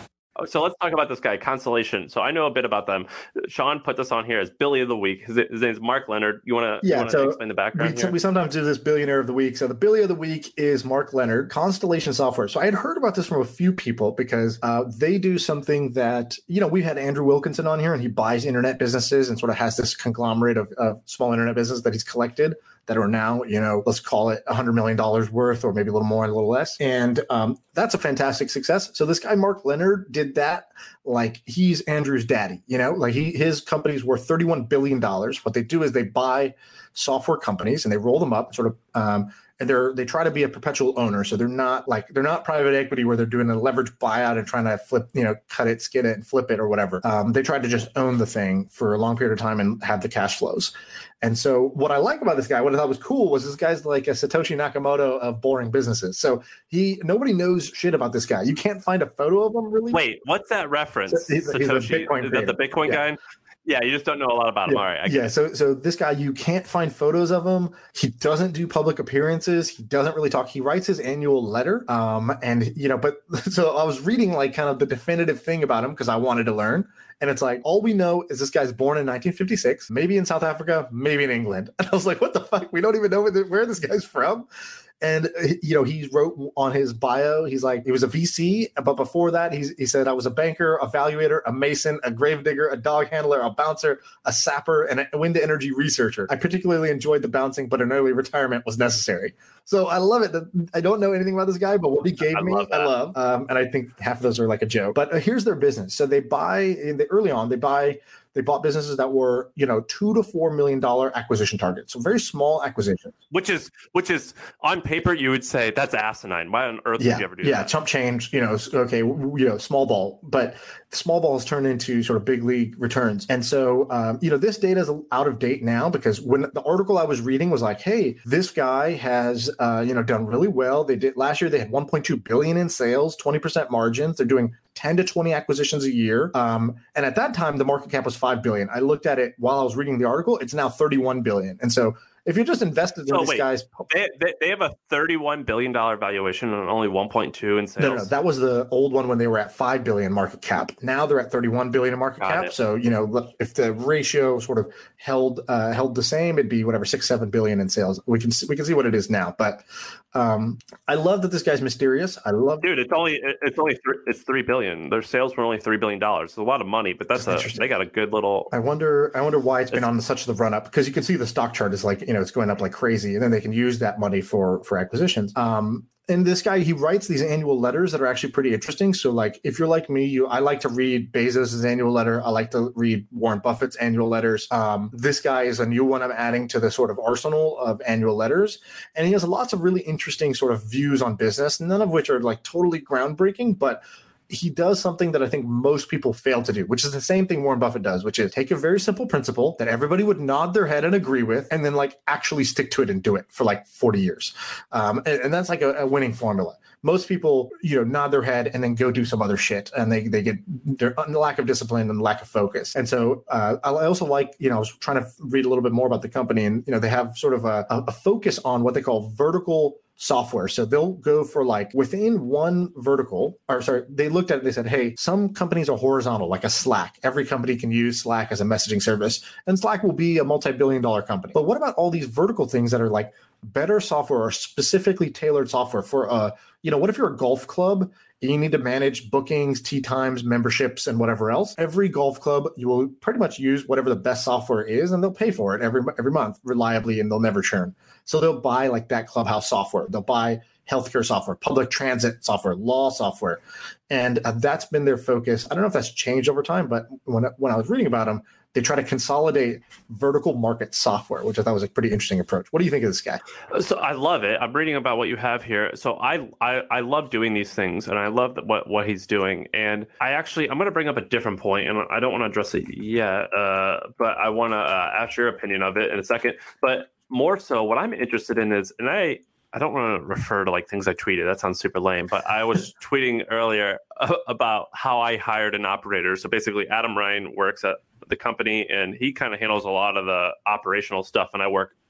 Speaker 3: so let's talk about this guy, Constellation. So I know a bit about them. Sean put this on here as Billy of the Week. His, his name is Mark Leonard. You want to
Speaker 2: yeah, so
Speaker 3: explain the background
Speaker 2: we,
Speaker 3: here?
Speaker 2: We sometimes do this Billionaire of the Week. So the Billy of the Week is Mark Leonard, Constellation Software. So I had heard about this from a few people because uh, they do something that, you know, we've had Andrew Wilkinson on here and he buys internet businesses and sort of has this conglomerate of, of small internet businesses that he's collected that are now, you know, let's call it one hundred million dollars worth or maybe a little more and a little less. And um, that's a fantastic success. So this guy, Mark Leonard, did that like he's Andrew's daddy, you know, like he his company's worth thirty-one billion dollars. What they do is they buy software companies and they roll them up sort of um, and they're they try to be a perpetual owner. So they're not like they're not private equity where they're doing a leverage buyout and trying to flip, you know, cut it, skin it, and flip it or whatever. Um, they try to just own the thing for a long period of time and have the cash flows. And so what I like about this guy, what I thought was cool, was this guy's like a Satoshi Nakamoto of boring businesses. So he nobody knows shit about this guy. You can't find a photo of him really.
Speaker 3: Wait, what's that reference?
Speaker 2: So he's,
Speaker 3: Satoshi,
Speaker 2: he's Bitcoin
Speaker 3: is that the Bitcoin
Speaker 2: yeah.
Speaker 3: guy? Yeah, you just don't know a lot about him.
Speaker 2: Yeah,
Speaker 3: All right. I
Speaker 2: yeah. So, so this guy, you can't find photos of him. He doesn't do public appearances. He doesn't really talk. He writes his annual letter. Um, and you know, but so I was reading like kind of the definitive thing about him because I wanted to learn. And it's like, all we know is this guy's born in nineteen fifty-six, maybe in South Africa, maybe in England. And I was like, what the fuck? We don't even know where, the, where this guy's from. And, you know, he wrote on his bio, he's like, he was a V C, but before that, he's, he said, I was a banker, a valuator, a mason, a gravedigger, a dog handler, a bouncer, a sapper, and a wind energy researcher. I particularly enjoyed the bouncing, but an early retirement was necessary. So I love it. I don't know anything about this guy, but what he gave
Speaker 3: I
Speaker 2: me,
Speaker 3: love
Speaker 2: I love. Um, and I think half of those are like a joke. But uh, here's their business. So they buy, in the early on, they buy They bought businesses that were, you know, two to four million dollar acquisition targets. So very small acquisitions.
Speaker 3: Which is, which is on paper, you would say that's asinine. Why on earth
Speaker 2: yeah,
Speaker 3: would you ever do
Speaker 2: yeah,
Speaker 3: that?
Speaker 2: Chump change, you know, okay, you know, small ball, but small balls turn into sort of big league returns. And so, um, you know, this data is out of date now because when the article I was reading was like, hey, this guy has, uh, you know, done really well. They did last year, they had one point two billion in sales, twenty percent margins. They're doing ten to twenty acquisitions a year. Um, and at that time, the market cap was five billion. I looked at it while I was reading the article. It's now thirty-one billion. And so if you're just invested in
Speaker 3: so
Speaker 2: this
Speaker 3: wait,
Speaker 2: guy's,
Speaker 3: they, they, they have a thirty-one billion dollars valuation and only one point two in sales.
Speaker 2: no, no, no, that was the old one when they were at five billion market cap. Now they're at thirty-one billion in market
Speaker 3: Got
Speaker 2: cap.
Speaker 3: it.
Speaker 2: So, you know, if the ratio sort of held, uh, held the same, it'd be whatever, six, seven billion in sales. We can, we can see what it is now, but um, I love that this guy's mysterious. I love,
Speaker 3: Dude, it's only, it's only, th- it's three billion. Their sales were only three billion dollars. It's a lot of money, but that's,
Speaker 2: That's
Speaker 3: a, they got a good little,
Speaker 2: I wonder, I wonder why it's been on such the run up, because you can see the stock chart is like, you know, it's going up like crazy, and then they can use that money for for acquisitions. Um, and this guy, he writes these annual letters that are actually pretty interesting. So, like, if you're like me, you I like to read Bezos's annual letter. I like to read Warren Buffett's annual letters. Um, this guy is a new one I'm adding to the sort of arsenal of annual letters, and he has lots of really interesting sort of views on business, none of which are like totally groundbreaking, but he does something that I think most people fail to do, which is the same thing Warren Buffett does, which is take a very simple principle that everybody would nod their head and agree with, and then like actually stick to it and do it for like forty years. Um, and, and that's like a, a winning formula. Most people, you know, nod their head and then go do some other shit, and they they get their lack of discipline and lack of focus. And so uh, I also like, you know, I was trying to read a little bit more about the company, and you know, they have sort of a, a focus on what they call vertical software. So they'll go for like within one vertical, or sorry, they looked at it, they said, hey, some companies are horizontal, like a Slack. Every company can use Slack as a messaging service, and Slack will be a multi-billion dollar company. But what about all these vertical things that are like better software or specifically tailored software for, uh, you know, what if you're a golf club and you need to manage bookings, tee times, memberships, and whatever else? Every golf club, you will pretty much use whatever the best software is, and they'll pay for it every every month reliably, and they'll never churn. So they'll buy like that clubhouse software. They'll buy healthcare software, public transit software, law software. And uh, that's been their focus. I don't know if that's changed over time, but when, when I was reading about them, they try to consolidate vertical market software, which I thought was a pretty interesting approach. What do you think of this guy?
Speaker 3: So I love it. I'm reading about what you have here. So I I, I love doing these things, and I love what, what he's doing. And I actually, I'm going to bring up a different point, and I don't want to address it yet, uh, but I want to uh, ask your opinion of it in a second. But more so, what I'm interested in is, and I, I don't want to refer to like things I tweeted. That sounds super lame. But I was tweeting earlier about how I hired an operator. So basically, Adam Ryan works at the company, and he kind of handles a lot of the operational stuff, and I work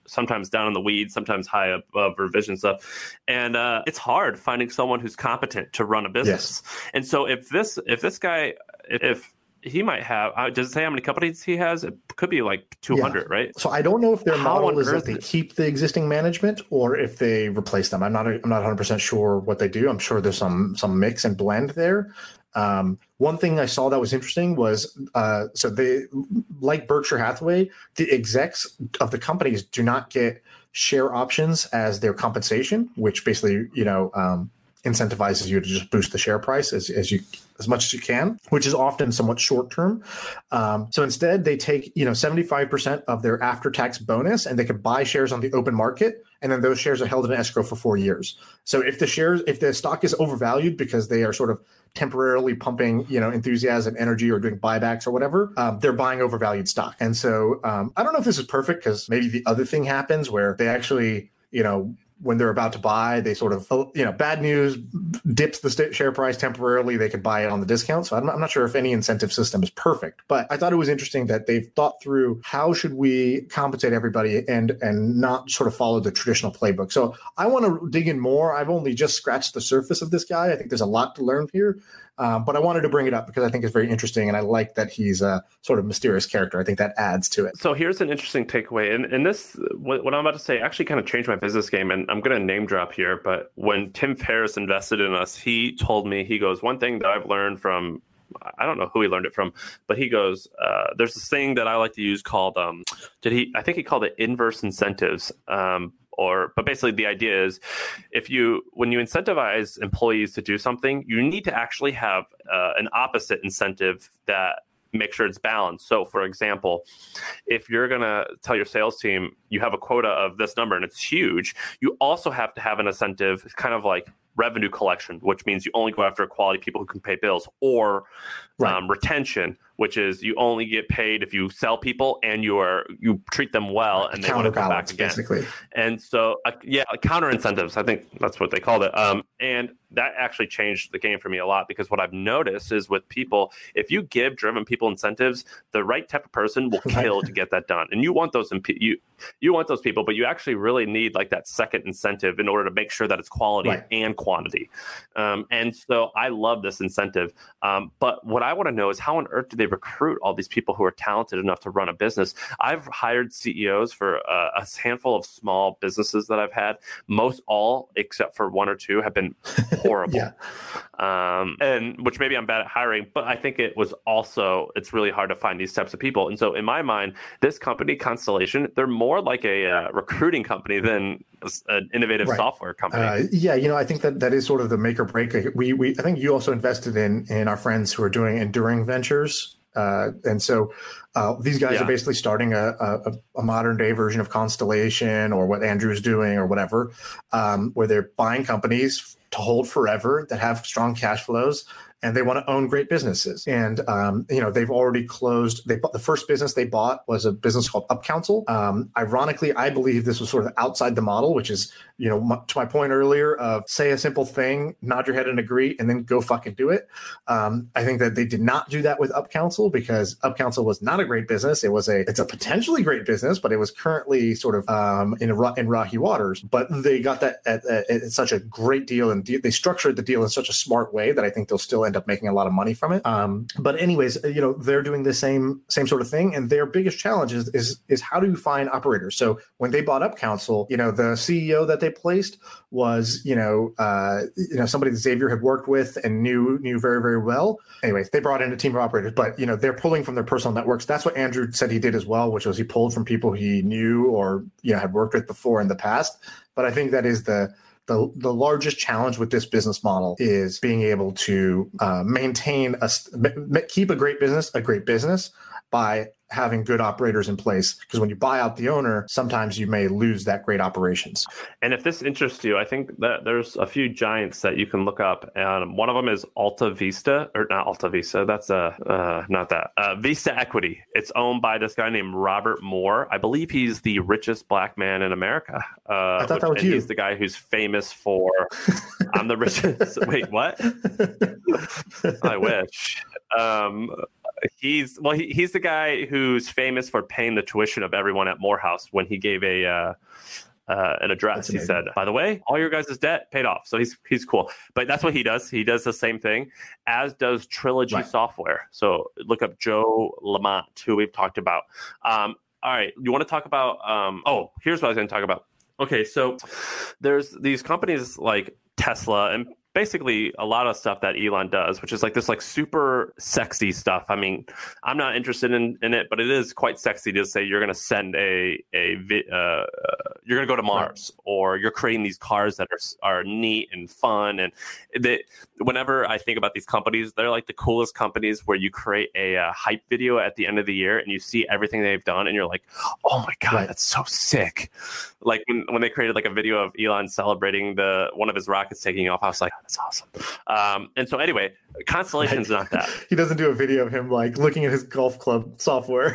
Speaker 3: sometimes down in the weeds, sometimes high above revision stuff. And uh, it's hard finding someone who's competent to run a business. Yes. And so if this if this guy, if he might have, uh, does it say how many companies he has? It could be like two hundred, yeah. right?
Speaker 2: So I don't know if their how model is that they keep the existing management or if they replace them. I'm not I'm not one hundred percent sure what they do. I'm sure there's some some mix and blend there. Um, one thing I saw that was interesting was, uh, so they, like Berkshire Hathaway, the execs of the companies do not get share options as their compensation, which basically, you know, um, incentivizes you to just boost the share price as, as you as much as you can, which is often somewhat short term. Um, so instead, they take, you know, seventy-five percent of their after tax bonus, and they can buy shares on the open market, and then those shares are held in escrow for four years. So if the shares, if the stock is overvalued because they are sort of temporarily pumping, you know, enthusiasm, energy, or doing buybacks or whatever, um, they're buying overvalued stock. And so um, I don't know if this is perfect, because maybe the other thing happens where they actually, you know, when they're about to buy, they sort of, you know, bad news dips the share price temporarily. They could buy it on the discount. So I'm not, I'm not sure if any incentive system is perfect, but I thought it was interesting that they've thought through how should we compensate everybody and and not sort of follow the traditional playbook. So I want to dig in more. I've only just scratched the surface of this guy. I think there's a lot to learn here. Um, but I wanted to bring it up because I think it's very interesting, and I like that he's a sort of mysterious character. I think that adds to it.
Speaker 3: So here's an interesting takeaway, and, and this, what, what I'm about to say, actually kind of changed my business game, and I'm going to name drop here, but when Tim Ferriss invested in us, he told me, he goes, one thing that I've learned from, I don't know who he learned it from, but he goes, uh, there's this thing that I like to use called, um, did he, I think he called it inverse incentives. Um, Or, but basically the idea is if you, when you incentivize employees to do something, you need to actually have uh, an opposite incentive that make sure it's balanced. So for example, if you're going to tell your sales team you have a quota of this number and it's huge, you also have to have an incentive, kind of like revenue collection, which means you only go after quality people who can pay bills, or right. um, retention, which is you only get paid if you sell people and you are you treat them well and they want to come back again. Basically. And so, uh, yeah, counter incentives. I think that's what they called it. Um, and that actually changed the game for me a lot, because what I've noticed is with people, if you give driven people incentives, the right type of person will kill to get that done. And you want those imp- you you want those people, but you actually really need like that second incentive in order to make sure that it's quality right. and quantity. Um, and so I love this incentive. Um, but what I want to know is how on earth do they recruit all these people who are talented enough to run a business? I've hired C E Os for uh, a handful of small businesses that I've had. Most all, except for one or two, have been horrible. yeah. Um, and which maybe I'm bad at hiring, but I think it was also, it's really hard to find these types of people. And so in my mind, this company, Constellation, they're more like a uh, recruiting company than an innovative right. software company.
Speaker 2: Uh, yeah, you know, I think that that is sort of the make or break. We, we, I think you also invested in in our friends who are doing Enduring Ventures. Uh, and so uh, these guys yeah. are basically starting a, a, a modern day version of Constellation, or what Andrew's doing or whatever, um, where they're buying companies to hold forever that have strong cash flows, and they want to own great businesses. And, um, you know, they've already closed. They bought, the first business they bought was a business called UpCounsel. Um, ironically, I believe this was sort of outside the model, which is, you know, m- to my point earlier of say a simple thing, nod your head and agree, and then go fucking do it. Um, I think that they did not do that with UpCounsel, because UpCounsel was not a great business. It was a, it's a potentially great business, but it was currently sort of um, in, a, in rocky waters. But they got that at, at, at such a great deal, and de- they structured the deal in such a smart way that I think they'll still end up making a lot of money from it. Um, but anyways, you know, they're doing the same same sort of thing, and their biggest challenge is is, is how do you find operators? So when they bought UpCounsel, you know, the C E O that they placed was, you know, uh, you know, somebody that Xavier had worked with and knew knew very, very well. Anyways, they brought in a team of operators, but, you know, they're pulling from their personal networks. That's what Andrew said he did as well, which was he pulled from people he knew or, you know, had worked with before in the past. But I think that is the The, the largest challenge with this business model is being able to uh, maintain a keep a great business, a great business by having good operators in place. Because when you buy out the owner, sometimes you may lose that great operations.
Speaker 3: And if this interests you, I think that there's a few giants that you can look up. And one of them is Alta Vista, or not Alta Vista. That's uh, uh not that uh, Vista Equity. It's owned by this guy named Robert Moore. I believe he's the richest black man in America. Uh,
Speaker 2: I thought
Speaker 3: which,
Speaker 2: that was
Speaker 3: and
Speaker 2: you.
Speaker 3: He's the guy who's famous for. I'm the richest. Wait, what? I wish. Um, He's well, he, he's the guy who's famous for paying the tuition of everyone at Morehouse when he gave a uh, uh, an address. He said, "By the way, all your guys' debt paid off." So he's he's cool. But that's what he does. He does the same thing, as does Trilogy right. Software. So look up Joe Lamont, who we've talked about. Um, all right, you want to talk about? Um, oh, here's what I was going to talk about. Okay, so there's these companies like Tesla and basically a lot of stuff that Elon does, which is like this like super sexy stuff. I mean, I'm not interested in, in it, but it is quite sexy to say you're going to send a a uh, you're going to go to Mars, right. or you're creating these cars that are are neat and fun. And they, whenever I think about these companies, they're like the coolest companies where you create a, a hype video at the end of the year and you see everything they've done and you're like, oh my god, right. that's so sick. Like when, when they created like a video of Elon celebrating the one of his rockets taking off, I was like, oh, that's awesome. Um, and so anyway, Constellation's right. not that.
Speaker 2: He doesn't do a video of him like looking at his golf club software.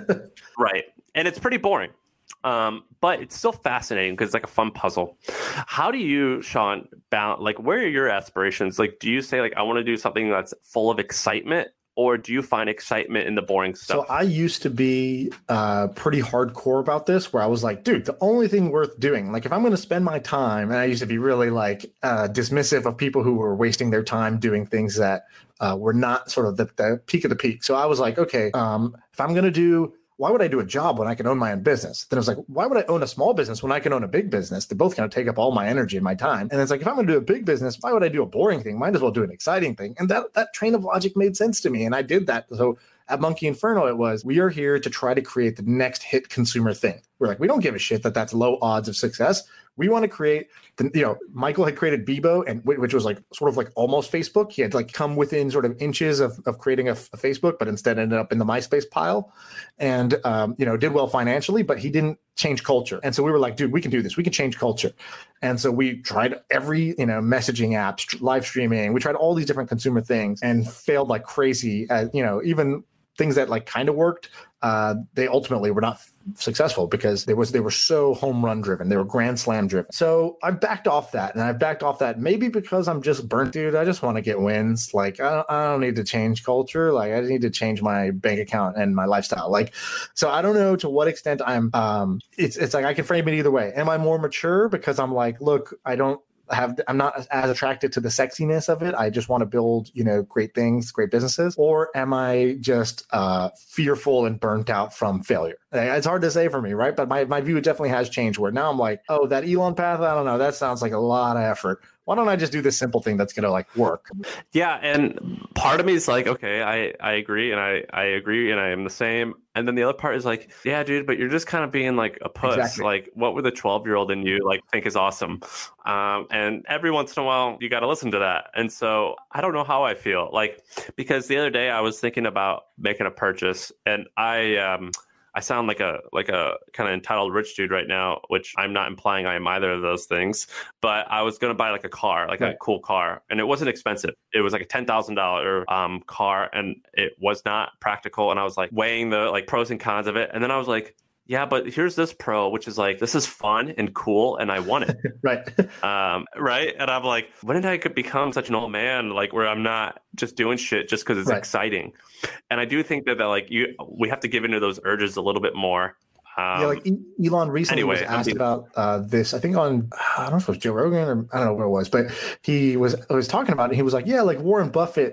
Speaker 3: Right. And it's pretty boring. Um, but it's still fascinating because it's like a fun puzzle. How do you, Sean, balance, like where are your aspirations? Like, do you say like, I want to do something that's full of excitement? Or do you find excitement in the boring stuff?
Speaker 2: So I used to be uh, pretty hardcore about this, where I was like, dude, the only thing worth doing, like if I'm going to spend my time, and I used to be really like uh, dismissive of people who were wasting their time doing things that uh, were not sort of the, the peak of the peak. So I was like, okay, um, if I'm going to do, why would I do a job when I can own my own business? Then I was like, why would I own a small business when I can own a big business? They're both going to take up all my energy and my time. And it's like, if I'm going to do a big business, why would I do a boring thing? Might as well do an exciting thing. And that that train of logic made sense to me. And I did that. So at Monkey Inferno, it was, we are here to try to create the next hit consumer thing. We're like, we don't give a shit that that's low odds of success. We want to create, the, you know, Michael had created Bebo, and which was like sort of like almost Facebook. He had like come within sort of inches of, of creating a, a Facebook, but instead ended up in the MySpace pile, and um, you know, did well financially, but he didn't change culture. And so we were like, dude, we can do this. We can change culture. And so we tried every, you know, messaging apps, live streaming. We tried all these different consumer things and failed like crazy. At, you know, even things that like kind of worked, uh, they ultimately were not f- successful because they was they were so home run driven. They were grand slam driven. So I backed off that, and I backed off that maybe because I'm just burnt, dude. I just want to get wins. Like I don't, I don't need to change culture. Like I just need to change my bank account and my lifestyle. Like, so I don't know to what extent I'm. Um, it's it's like I can frame it either way. Am I more mature because I'm like, look, I don't. have I'm not as attracted to the sexiness of it. I just want to build, you know, great things, great businesses. Or am I just uh, fearful and burnt out from failure? It's hard to say for me, right? But my, my view definitely has changed where now I'm like, oh, that Elon path, I don't know. That sounds like a lot of effort. Why don't I just do this simple thing that's going to like work?
Speaker 3: Yeah. And part of me is like, okay, I, I agree. And I, I agree. And I am the same. And then the other part is like, yeah, dude, but you're just kind of being like a puss. Exactly. Like what would the twelve year old in you like think is awesome? Um, and every once in a while you got to listen to that. And so I don't know how I feel like, because the other day I was thinking about making a purchase, and I, um, I sound like a like a kind of entitled rich dude right now, which I'm not implying I am either of those things. But I was going to buy like a car, like right. a cool car. And it wasn't expensive. It was like a ten thousand dollars um, car, and it was not practical. And I was like weighing the like pros and cons of it. And then I was like, yeah, but here's this pro, which is like, this is fun and cool, and I want it.
Speaker 2: Right.
Speaker 3: Um, right. And I'm like, when did I could become such an old man, like where I'm not just doing shit just because it's right. exciting? And I do think that, that like you, we have to give into those urges a little bit more. Um,
Speaker 2: yeah, like Elon recently
Speaker 3: anyway,
Speaker 2: was asked
Speaker 3: I mean,
Speaker 2: about uh, this, I think on, I don't know if it was Joe Rogan or I don't know what it was, but he was, was talking about it. He was like, yeah, like Warren Buffett,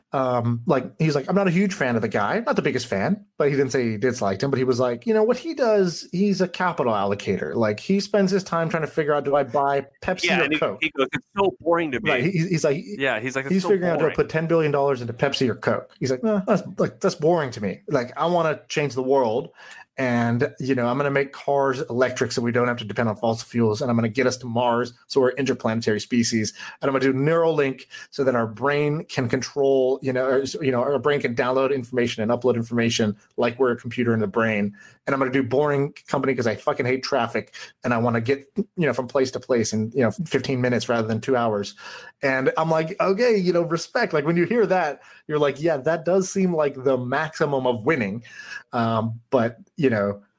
Speaker 2: um, like he's like, I'm not a huge fan of the guy, not the biggest fan, but he didn't say he disliked him, but he was like, you know, what he does, he's a capital allocator. Like he spends his time trying to figure out, do I buy Pepsi
Speaker 3: yeah,
Speaker 2: or
Speaker 3: and he,
Speaker 2: Coke?
Speaker 3: He goes, it's so boring to me.
Speaker 2: Right. He, he's like,
Speaker 3: yeah, he's like,
Speaker 2: he's
Speaker 3: so
Speaker 2: figuring
Speaker 3: boring.
Speaker 2: out, do I put ten billion dollars into Pepsi or Coke? He's like, no, that's like, that's boring to me. Like I want to change the world. And, you know, I'm going to make cars electric so we don't have to depend on fossil fuels. And I'm going to get us to Mars so we're interplanetary species. And I'm going to do Neuralink so that our brain can control, you know, or, you know, our brain can download information and upload information like we're a computer in the brain. And I'm going to do boring company because I fucking hate traffic. And I want to get, you know, from place to place in, you know, fifteen minutes rather than two hours. And I'm like, okay, you know, respect. Like when you hear that, you're like, yeah, that does seem like the maximum of winning. Um, but, you know,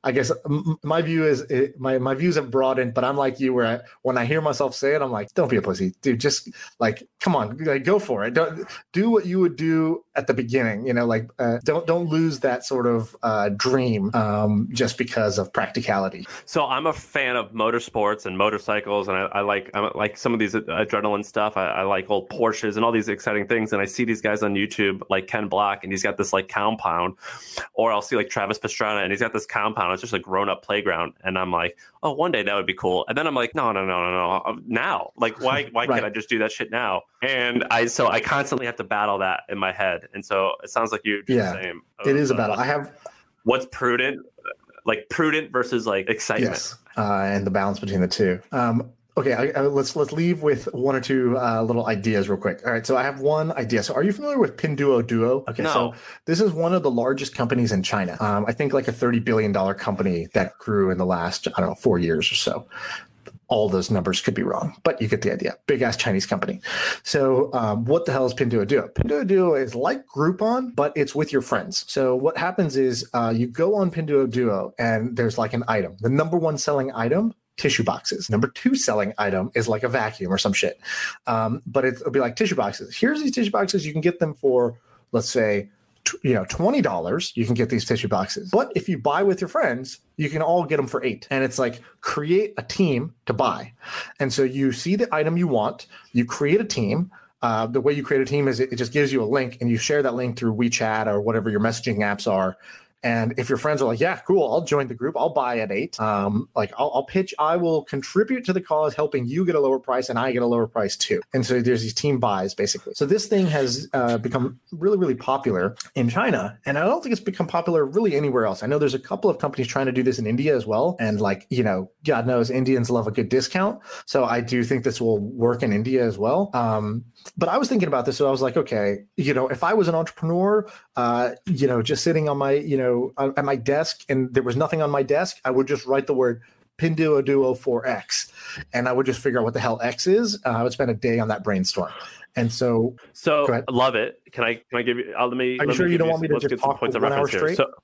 Speaker 2: I guess m- my view is it, my my views have broadened, but I'm like you, where I, when I hear myself say it, I'm like, don't be a pussy, dude. Just like, come on, like, go for it. Don't do what you would do at the beginning. You know, like uh, don't don't lose that sort of uh, dream um, just because of practicality.
Speaker 3: So I'm a fan of motorsports and motorcycles, and I, I like I like some of these adrenaline stuff. I, I like old Porsches and all these exciting things. And I see these guys on YouTube, like Ken Block, and he's got this like compound, or I'll see like Travis Pastrana, and he's got this compound. It's just a grown-up playground, and I'm like, oh, one day that would be cool. And then I'm like, no, no, no, no, no, now, like, why, why right. can't I just do that shit now? And I, so I constantly have to battle that in my head, and so it sounds like you do
Speaker 2: yeah,
Speaker 3: the same.
Speaker 2: It is a battle. I have
Speaker 3: what's prudent, like prudent versus like excitement,
Speaker 2: yes, uh, and the balance between the two. Um, Okay, I, I, let's let's leave with one or two uh, little ideas real quick. All right, so I have one idea. So are you familiar with Pinduoduo? Okay,
Speaker 3: no.
Speaker 2: So this is one of the largest companies in China. Um, I think like a thirty billion dollars company that grew in the last, I don't know, four years or so. All those numbers could be wrong, but you get the idea. Big ass Chinese company. So um, what the hell is Pinduoduo? Pinduoduo is like Groupon, but it's with your friends. So what happens is uh, you go on Pinduoduo and there's like an item. The number one selling item, tissue boxes. Number two selling item is like a vacuum or some shit. Um, but it, it'll be like tissue boxes. Here's these tissue boxes. You can get them for, let's say, t- you know, twenty dollars. You can get these tissue boxes. But if you buy with your friends, you can all get them for eight. And it's like, create a team to buy. And so you see the item you want, you create a team. Uh, the way you create a team is it, it just gives you a link, and you share that link through WeChat or whatever your messaging apps are. And if your friends are like, yeah, cool, I'll join the group, I'll buy at eight. Um, like I'll, I'll pitch, I will contribute to the cause, helping you get a lower price, and I get a lower price too. And so there's these team buys basically. So this thing has uh, become really, really popular in China. And I don't think it's become popular really anywhere else. I know there's a couple of companies trying to do this in India as well. And like, you know, God knows Indians love a good discount. So I do think this will work in India as well. Um, but I was thinking about this. So I was like, okay, you know, if I was an entrepreneur, uh, you know, just sitting on my, you know, at my desk and there was nothing on my desk, I would just write the word Pinduoduo for X, and I would just figure out what the hell X is. Uh, I would spend a day on that brainstorm. And so,
Speaker 3: so love it. Can I, can I give you, I'll, let me,
Speaker 2: are you sure you don't want me to just talk for one hour straight?
Speaker 3: So,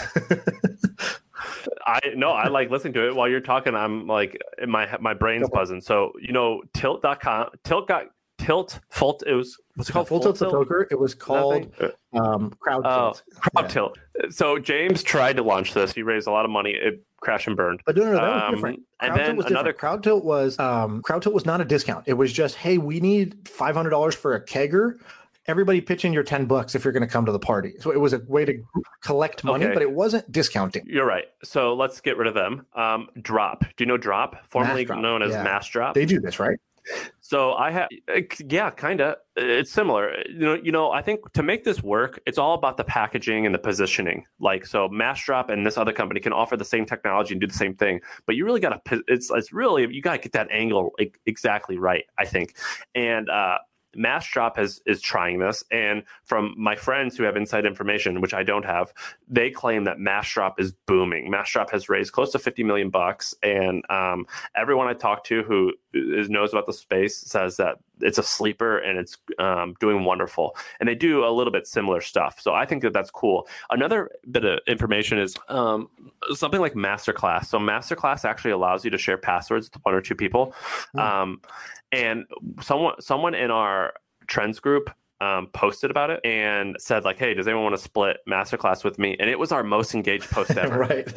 Speaker 3: I no, I like listening to it while you're talking. I'm like, my, my brain's buzzing. So, you know, tilt dot com, tilt got, Tilt, Fault, it was, what's it called?
Speaker 2: Full Tilt Poker. It was called um, Crowd Tilt.
Speaker 3: Oh, Crowd
Speaker 2: yeah.
Speaker 3: Tilt. So James tried to launch this. He raised a lot of money. It crashed and burned.
Speaker 2: But no, no, no, that was
Speaker 3: um,
Speaker 2: different.
Speaker 3: And
Speaker 2: Crowd
Speaker 3: then
Speaker 2: Tilt was
Speaker 3: another
Speaker 2: different. Crowd Tilt was um, Crowd Tilt was not a discount. It was just, hey, we need five hundred dollars for a kegger. Everybody pitch in your ten bucks if you're going to come to the party. So it was a way to collect money,
Speaker 3: okay.
Speaker 2: but it wasn't discounting.
Speaker 3: You're right. So let's get rid of them. Um, Drop. Do you know Drop? Formerly
Speaker 2: Drop,
Speaker 3: known as
Speaker 2: yeah.
Speaker 3: Mass Drop.
Speaker 2: They do this, right?
Speaker 3: So I have, yeah, kind of. It's similar. You know, you know. I think to make this work, it's all about the packaging and the positioning. Like, so Massdrop and this other company can offer the same technology and do the same thing, but you really got to. It's it's really you got to get that angle exactly right, I think. And uh, Massdrop has is trying this, and from my friends who have inside information, which I don't have, they claim that Massdrop is booming. Massdrop has raised close to fifty million bucks, and um, everyone I talk to who is, knows about the space says that it's a sleeper and it's um, doing wonderful. And they do a little bit similar stuff, so I think that that's cool. Another bit of information is um, something like Masterclass. So Masterclass actually allows you to share passwords with one or two people. Mm. Um, And someone someone in our trends group um, posted about it and said, like, hey, does anyone want to split Masterclass with me? And it was our most engaged post ever.
Speaker 2: Right.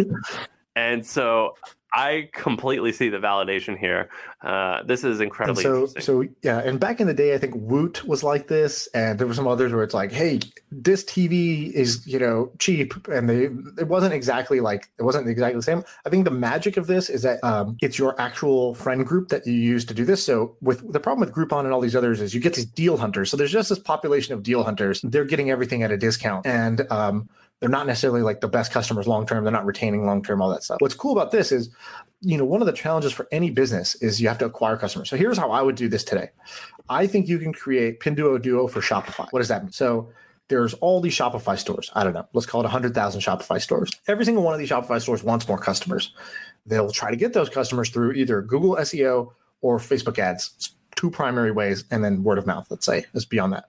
Speaker 3: And so I completely see the validation here. Uh, this is incredibly
Speaker 2: and so,
Speaker 3: interesting.
Speaker 2: So, yeah. And back in the day, I think Woot was like this. And there were some others where it's like, hey, this T V is, you know, cheap. And they, it wasn't exactly like, it wasn't exactly the same. I think the magic of this is that um, it's your actual friend group that you use to do this. So with the problem with Groupon and all these others is you get these deal hunters. So there's just this population of deal hunters. They're getting everything at a discount. And, um, they're not necessarily like the best customers long-term. They're not retaining long-term, all that stuff. What's cool about this is, you know, one of the challenges for any business is you have to acquire customers. So here's how I would do this today. I think you can create Pinduoduo for Shopify. What does that mean? So there's all these Shopify stores. I don't know. Let's call it one hundred thousand Shopify stores. Every single one of these Shopify stores wants more customers. They'll try to get those customers through either Google S E O or Facebook ads. Two primary ways, and then word of mouth, let's say, is beyond that.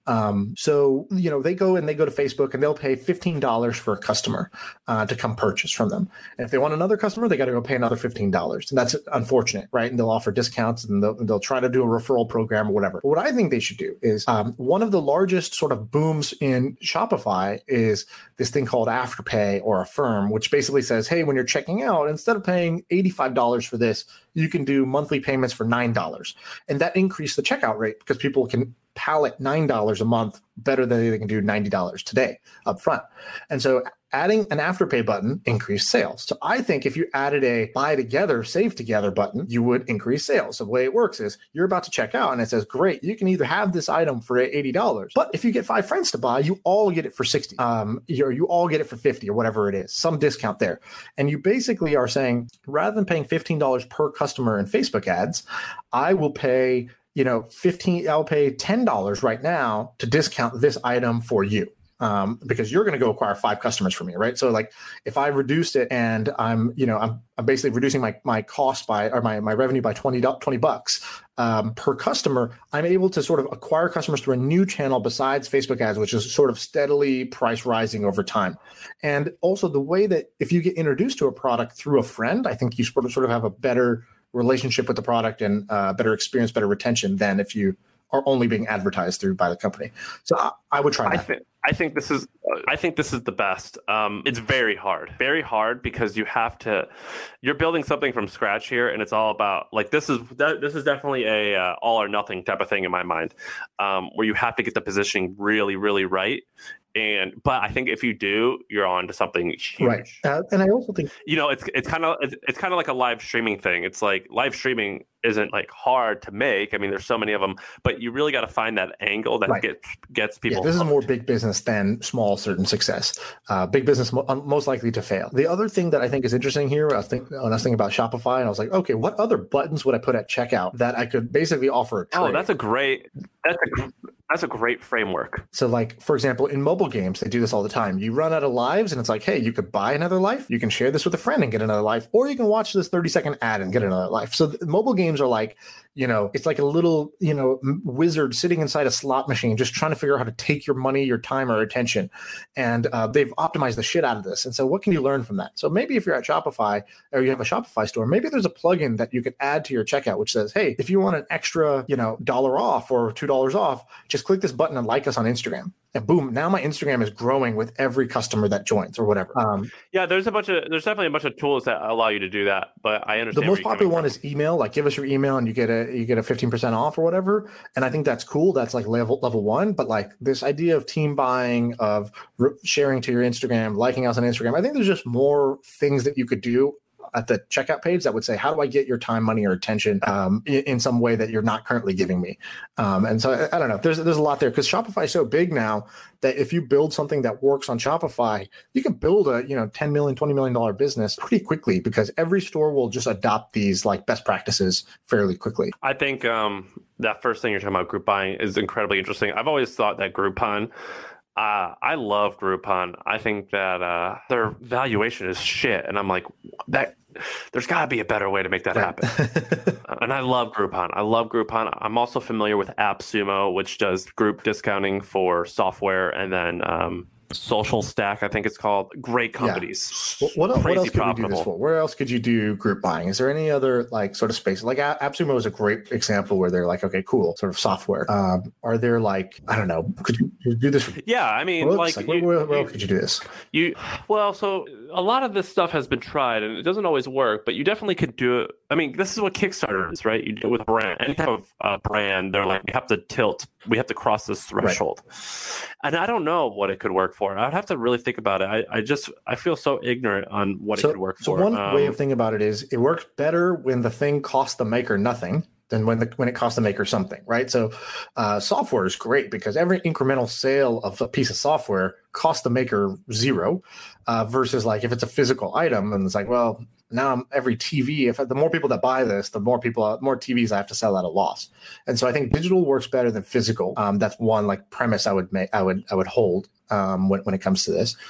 Speaker 2: Um, so, you know, they go and they go to Facebook and they'll pay fifteen dollars for a customer uh, to come purchase from them. And if they want another customer, they got to go pay another fifteen dollars. And that's unfortunate, right? And they'll offer discounts and they'll, they'll try to do a referral program or whatever. But what I think they should do is um, one of the largest sort of booms in Shopify is this thing called Afterpay or Affirm, which basically says, hey, when you're checking out, instead of paying eighty-five dollars for this, you can do monthly payments for nine dollars. And that increased the checkout rate because people can pallet nine dollars a month better than they can do ninety dollars today up front. And so adding an Afterpay button increased sales. So I think if you added a buy together, save together button, you would increase sales. So the way it works is you're about to check out and it says, great, you can either have this item for eighty dollars, but if you get five friends to buy, you all get it for sixty. Um, you you all get it for fifty or whatever it is, some discount there. And you basically are saying, rather than paying fifteen dollars per customer in Facebook ads, I will pay you know, fifteen, I'll pay ten dollars right now to discount this item for you. Um, because you're going to go acquire five customers from me, right? So like if I reduced it and I'm, you know, I'm, I'm basically reducing my, my cost by, or my, my revenue by twenty, twenty bucks um, per customer, I'm able to sort of acquire customers through a new channel besides Facebook ads, which is sort of steadily price rising over time. And also the way that if you get introduced to a product through a friend, I think you sort of, sort of have a better relationship with the product and uh, better experience, better retention than if you are only being advertised through by the company. So I, I would try that.
Speaker 3: I think, I think this is I think this is the best. Um, it's very hard, very hard because you have to. You're building something from scratch here, and it's all about like this is this is definitely a uh, all or nothing type of thing in my mind, um, where you have to get the positioning really, really right. And but I think if you do, you're on to something huge.
Speaker 2: Right. Uh, and I also think
Speaker 3: you know it's it's kind of it's, it's kind of like a live streaming thing. It's like live streaming isn't like hard to make. I mean, there's so many of them, but you really got to find that angle that right. gets gets people.
Speaker 2: Yeah, this
Speaker 3: hooked.
Speaker 2: is more big business than small certain success. Uh, big business mo- most likely to fail. The other thing that I think is interesting here, I was think when I was thinking about Shopify, and I was like, okay, what other buttons would I put at checkout that I could basically offer a trade?
Speaker 3: Oh, that's a great that's a that's a great framework.
Speaker 2: So, like for example, in mobile games, they do this all the time. You run out of lives, and it's like, hey, you could buy another life. You can share this with a friend and get another life, or you can watch this thirty second ad and get another life. So, the, mobile games are like, you know, it's like a little, you know, wizard sitting inside a slot machine, just trying to figure out how to take your money, your time, or attention. And uh, they've optimized the shit out of this. And so, what can you learn from that? So, maybe if you're at Shopify or you have a Shopify store, maybe there's a plugin that you could add to your checkout, which says, hey, if you want an extra, you know, dollar off or two dollars off, just click this button and like us on Instagram. And boom, now my Instagram is growing with every customer that joins or whatever. Um,
Speaker 3: yeah, there's a bunch of there's definitely a bunch of tools that allow you to do that. But I understand
Speaker 2: the most popular one is email. Like, give us your email and you get a you get a fifteen percent off or whatever. And I think that's cool. That's like level level one. But like this idea of team buying, of re- sharing to your Instagram, liking us on Instagram, I think there's just more things that you could do at the checkout page that would say, how do I get your time, money, or attention um, in, in some way that you're not currently giving me? Um, and so I, I don't know. There's there's a lot there because Shopify is so big now that if you build something that works on Shopify, you can build a you know ten million, twenty million dollar business pretty quickly because every store will just adopt these like best practices fairly quickly.
Speaker 3: I think um, that first thing you're talking about, group buying, is incredibly interesting. I've always thought that Groupon. Uh, I love Groupon. I think that uh, their valuation is shit, and I'm like, that. There's got to be a better way to make that right. happen. uh, and I love Groupon. I love Groupon. I'm also familiar with AppSumo, which does group discounting for software, and then um, Social Stack, I think it's called. Great companies.
Speaker 2: Yeah. What, what, what else could we do this for? Where else could you do group buying? Is there any other like sort of space? Like AppSumo is a great example where they're like, okay, cool, sort of software. Um, are there like, I don't know, could you do this? For
Speaker 3: yeah, I mean, like,
Speaker 2: like
Speaker 3: you,
Speaker 2: where, where, where
Speaker 3: you,
Speaker 2: else could you do this?
Speaker 3: You well, so a lot of this stuff has been tried, and it doesn't always work, but you definitely could do it. I mean, this is what Kickstarter is, right? You do it with a brand, any type of uh, brand. They're like, we have to tilt, we have to cross this threshold, right. And I don't know what it could work for. I'd have to really think about it. I, I just I feel so ignorant on what
Speaker 2: so,
Speaker 3: it could work
Speaker 2: so
Speaker 3: for.
Speaker 2: So one
Speaker 3: um,
Speaker 2: way of thinking about it is it works better when the thing costs the maker nothing than when the when it costs the maker something, right? So uh, software is great because every incremental sale of a piece of software costs the maker zero, uh, versus like if it's a physical item and it's like, well, now I'm, every T V, if the more people that buy this, the more people, more T Vs I have to sell at a loss. And so I think digital works better than physical. Um, that's one like premise I would make, I would I would hold um, when when it comes to this.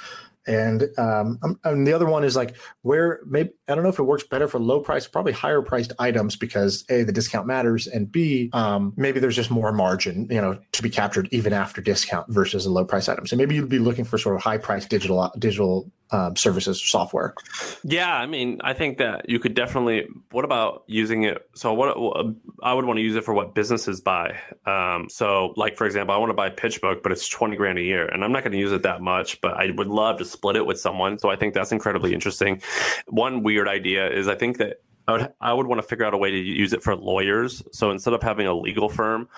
Speaker 2: And um, um, and the other one is like where maybe I don't know if it works better for low price, probably higher priced items because A, the discount matters, and B, um, maybe there's just more margin, you know, to be captured even after discount versus a low price item. So maybe you'd be looking for sort of high priced digital digital um, services or software.
Speaker 3: Yeah, I mean, I think that you could definitely. What about using it? So what I would want to use it for what businesses buy. Um, so like for example, I want to buy PitchBook, but it's twenty grand a year, and I'm not going to use it that much, but I would love to split it with someone. So I think that's incredibly interesting. One weird idea is I think that I would, I would want to figure out a way to use it for lawyers. So instead of having a legal firm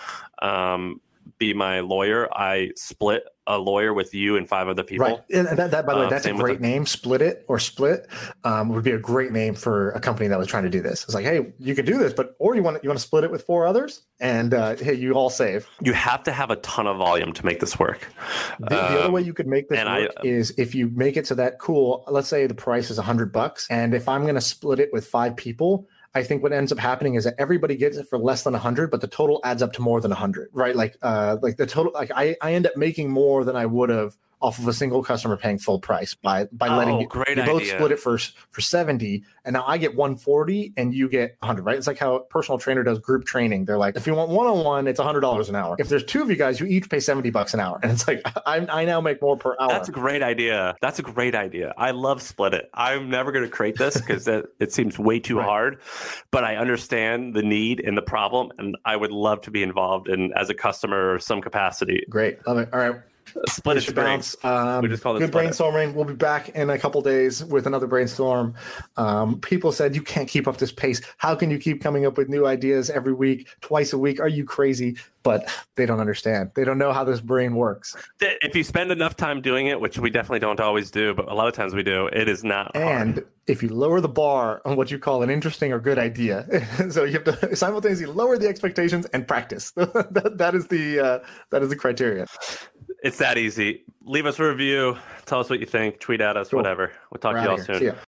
Speaker 3: um, be my lawyer, I split a lawyer with you and five other people.
Speaker 2: Right. And that, that by the way,
Speaker 3: Uh,
Speaker 2: that's a
Speaker 3: same with
Speaker 2: great
Speaker 3: the-
Speaker 2: name. Split It or Split um, would be a great name for a company that was trying to do this. It's like, hey, you can do this, but or you want you want to split it with four others, and uh, hey, you all save.
Speaker 3: You have to have a ton of volume to make this work.
Speaker 2: The, the other
Speaker 3: Um,
Speaker 2: way you could make this
Speaker 3: and
Speaker 2: work
Speaker 3: I-
Speaker 2: is if you make it so that cool. Let's say the price is a hundred bucks, and if I'm going to split it with five people, I think what ends up happening is that everybody gets it for less than a hundred, but the total adds up to more than a hundred, right? Like, uh, like the total, like I, I end up making more than I would have off of a single customer paying full price by by
Speaker 3: Oh,
Speaker 2: letting you,
Speaker 3: great
Speaker 2: you both
Speaker 3: idea.
Speaker 2: split it for for seventy, and now I get one forty and you get one hundred, right? It's like how a personal trainer does group training. They're like, if you want one on one, it's one hundred dollars an hour. If there's two of you guys, you each pay seventy bucks an hour, and it's like I I now make more per hour.
Speaker 3: That's a great idea. That's a great idea. I love Split It. I'm never going to create this because it seems way too
Speaker 2: Right.
Speaker 3: hard, but I understand the need and the problem, and I would love to be involved in as a customer or some capacity.
Speaker 2: Great, love it. All right.
Speaker 3: Split
Speaker 2: We
Speaker 3: It
Speaker 2: should
Speaker 3: great.
Speaker 2: bounce. Um,
Speaker 3: We just call it
Speaker 2: good
Speaker 3: Split It.
Speaker 2: brainstorming. We'll be back in a couple days with another brainstorm. Um, people said you can't keep up this pace. How can you keep coming up with new ideas every week, twice a week? Are you crazy? But they don't understand. They don't know how this brain works.
Speaker 3: If you spend enough time doing it, which we definitely don't always do, but a lot of times we do, it is not
Speaker 2: And
Speaker 3: hard.
Speaker 2: if you lower the bar on what you call an interesting or good idea, so you have to simultaneously lower the expectations and practice. that, that is the uh, that is the criteria.
Speaker 3: It's that easy. Leave us a review. Tell us what you think. Tweet at us,
Speaker 2: Cool.
Speaker 3: whatever. We'll talk
Speaker 2: We're
Speaker 3: to you all
Speaker 2: outta here.
Speaker 3: soon.
Speaker 2: See ya.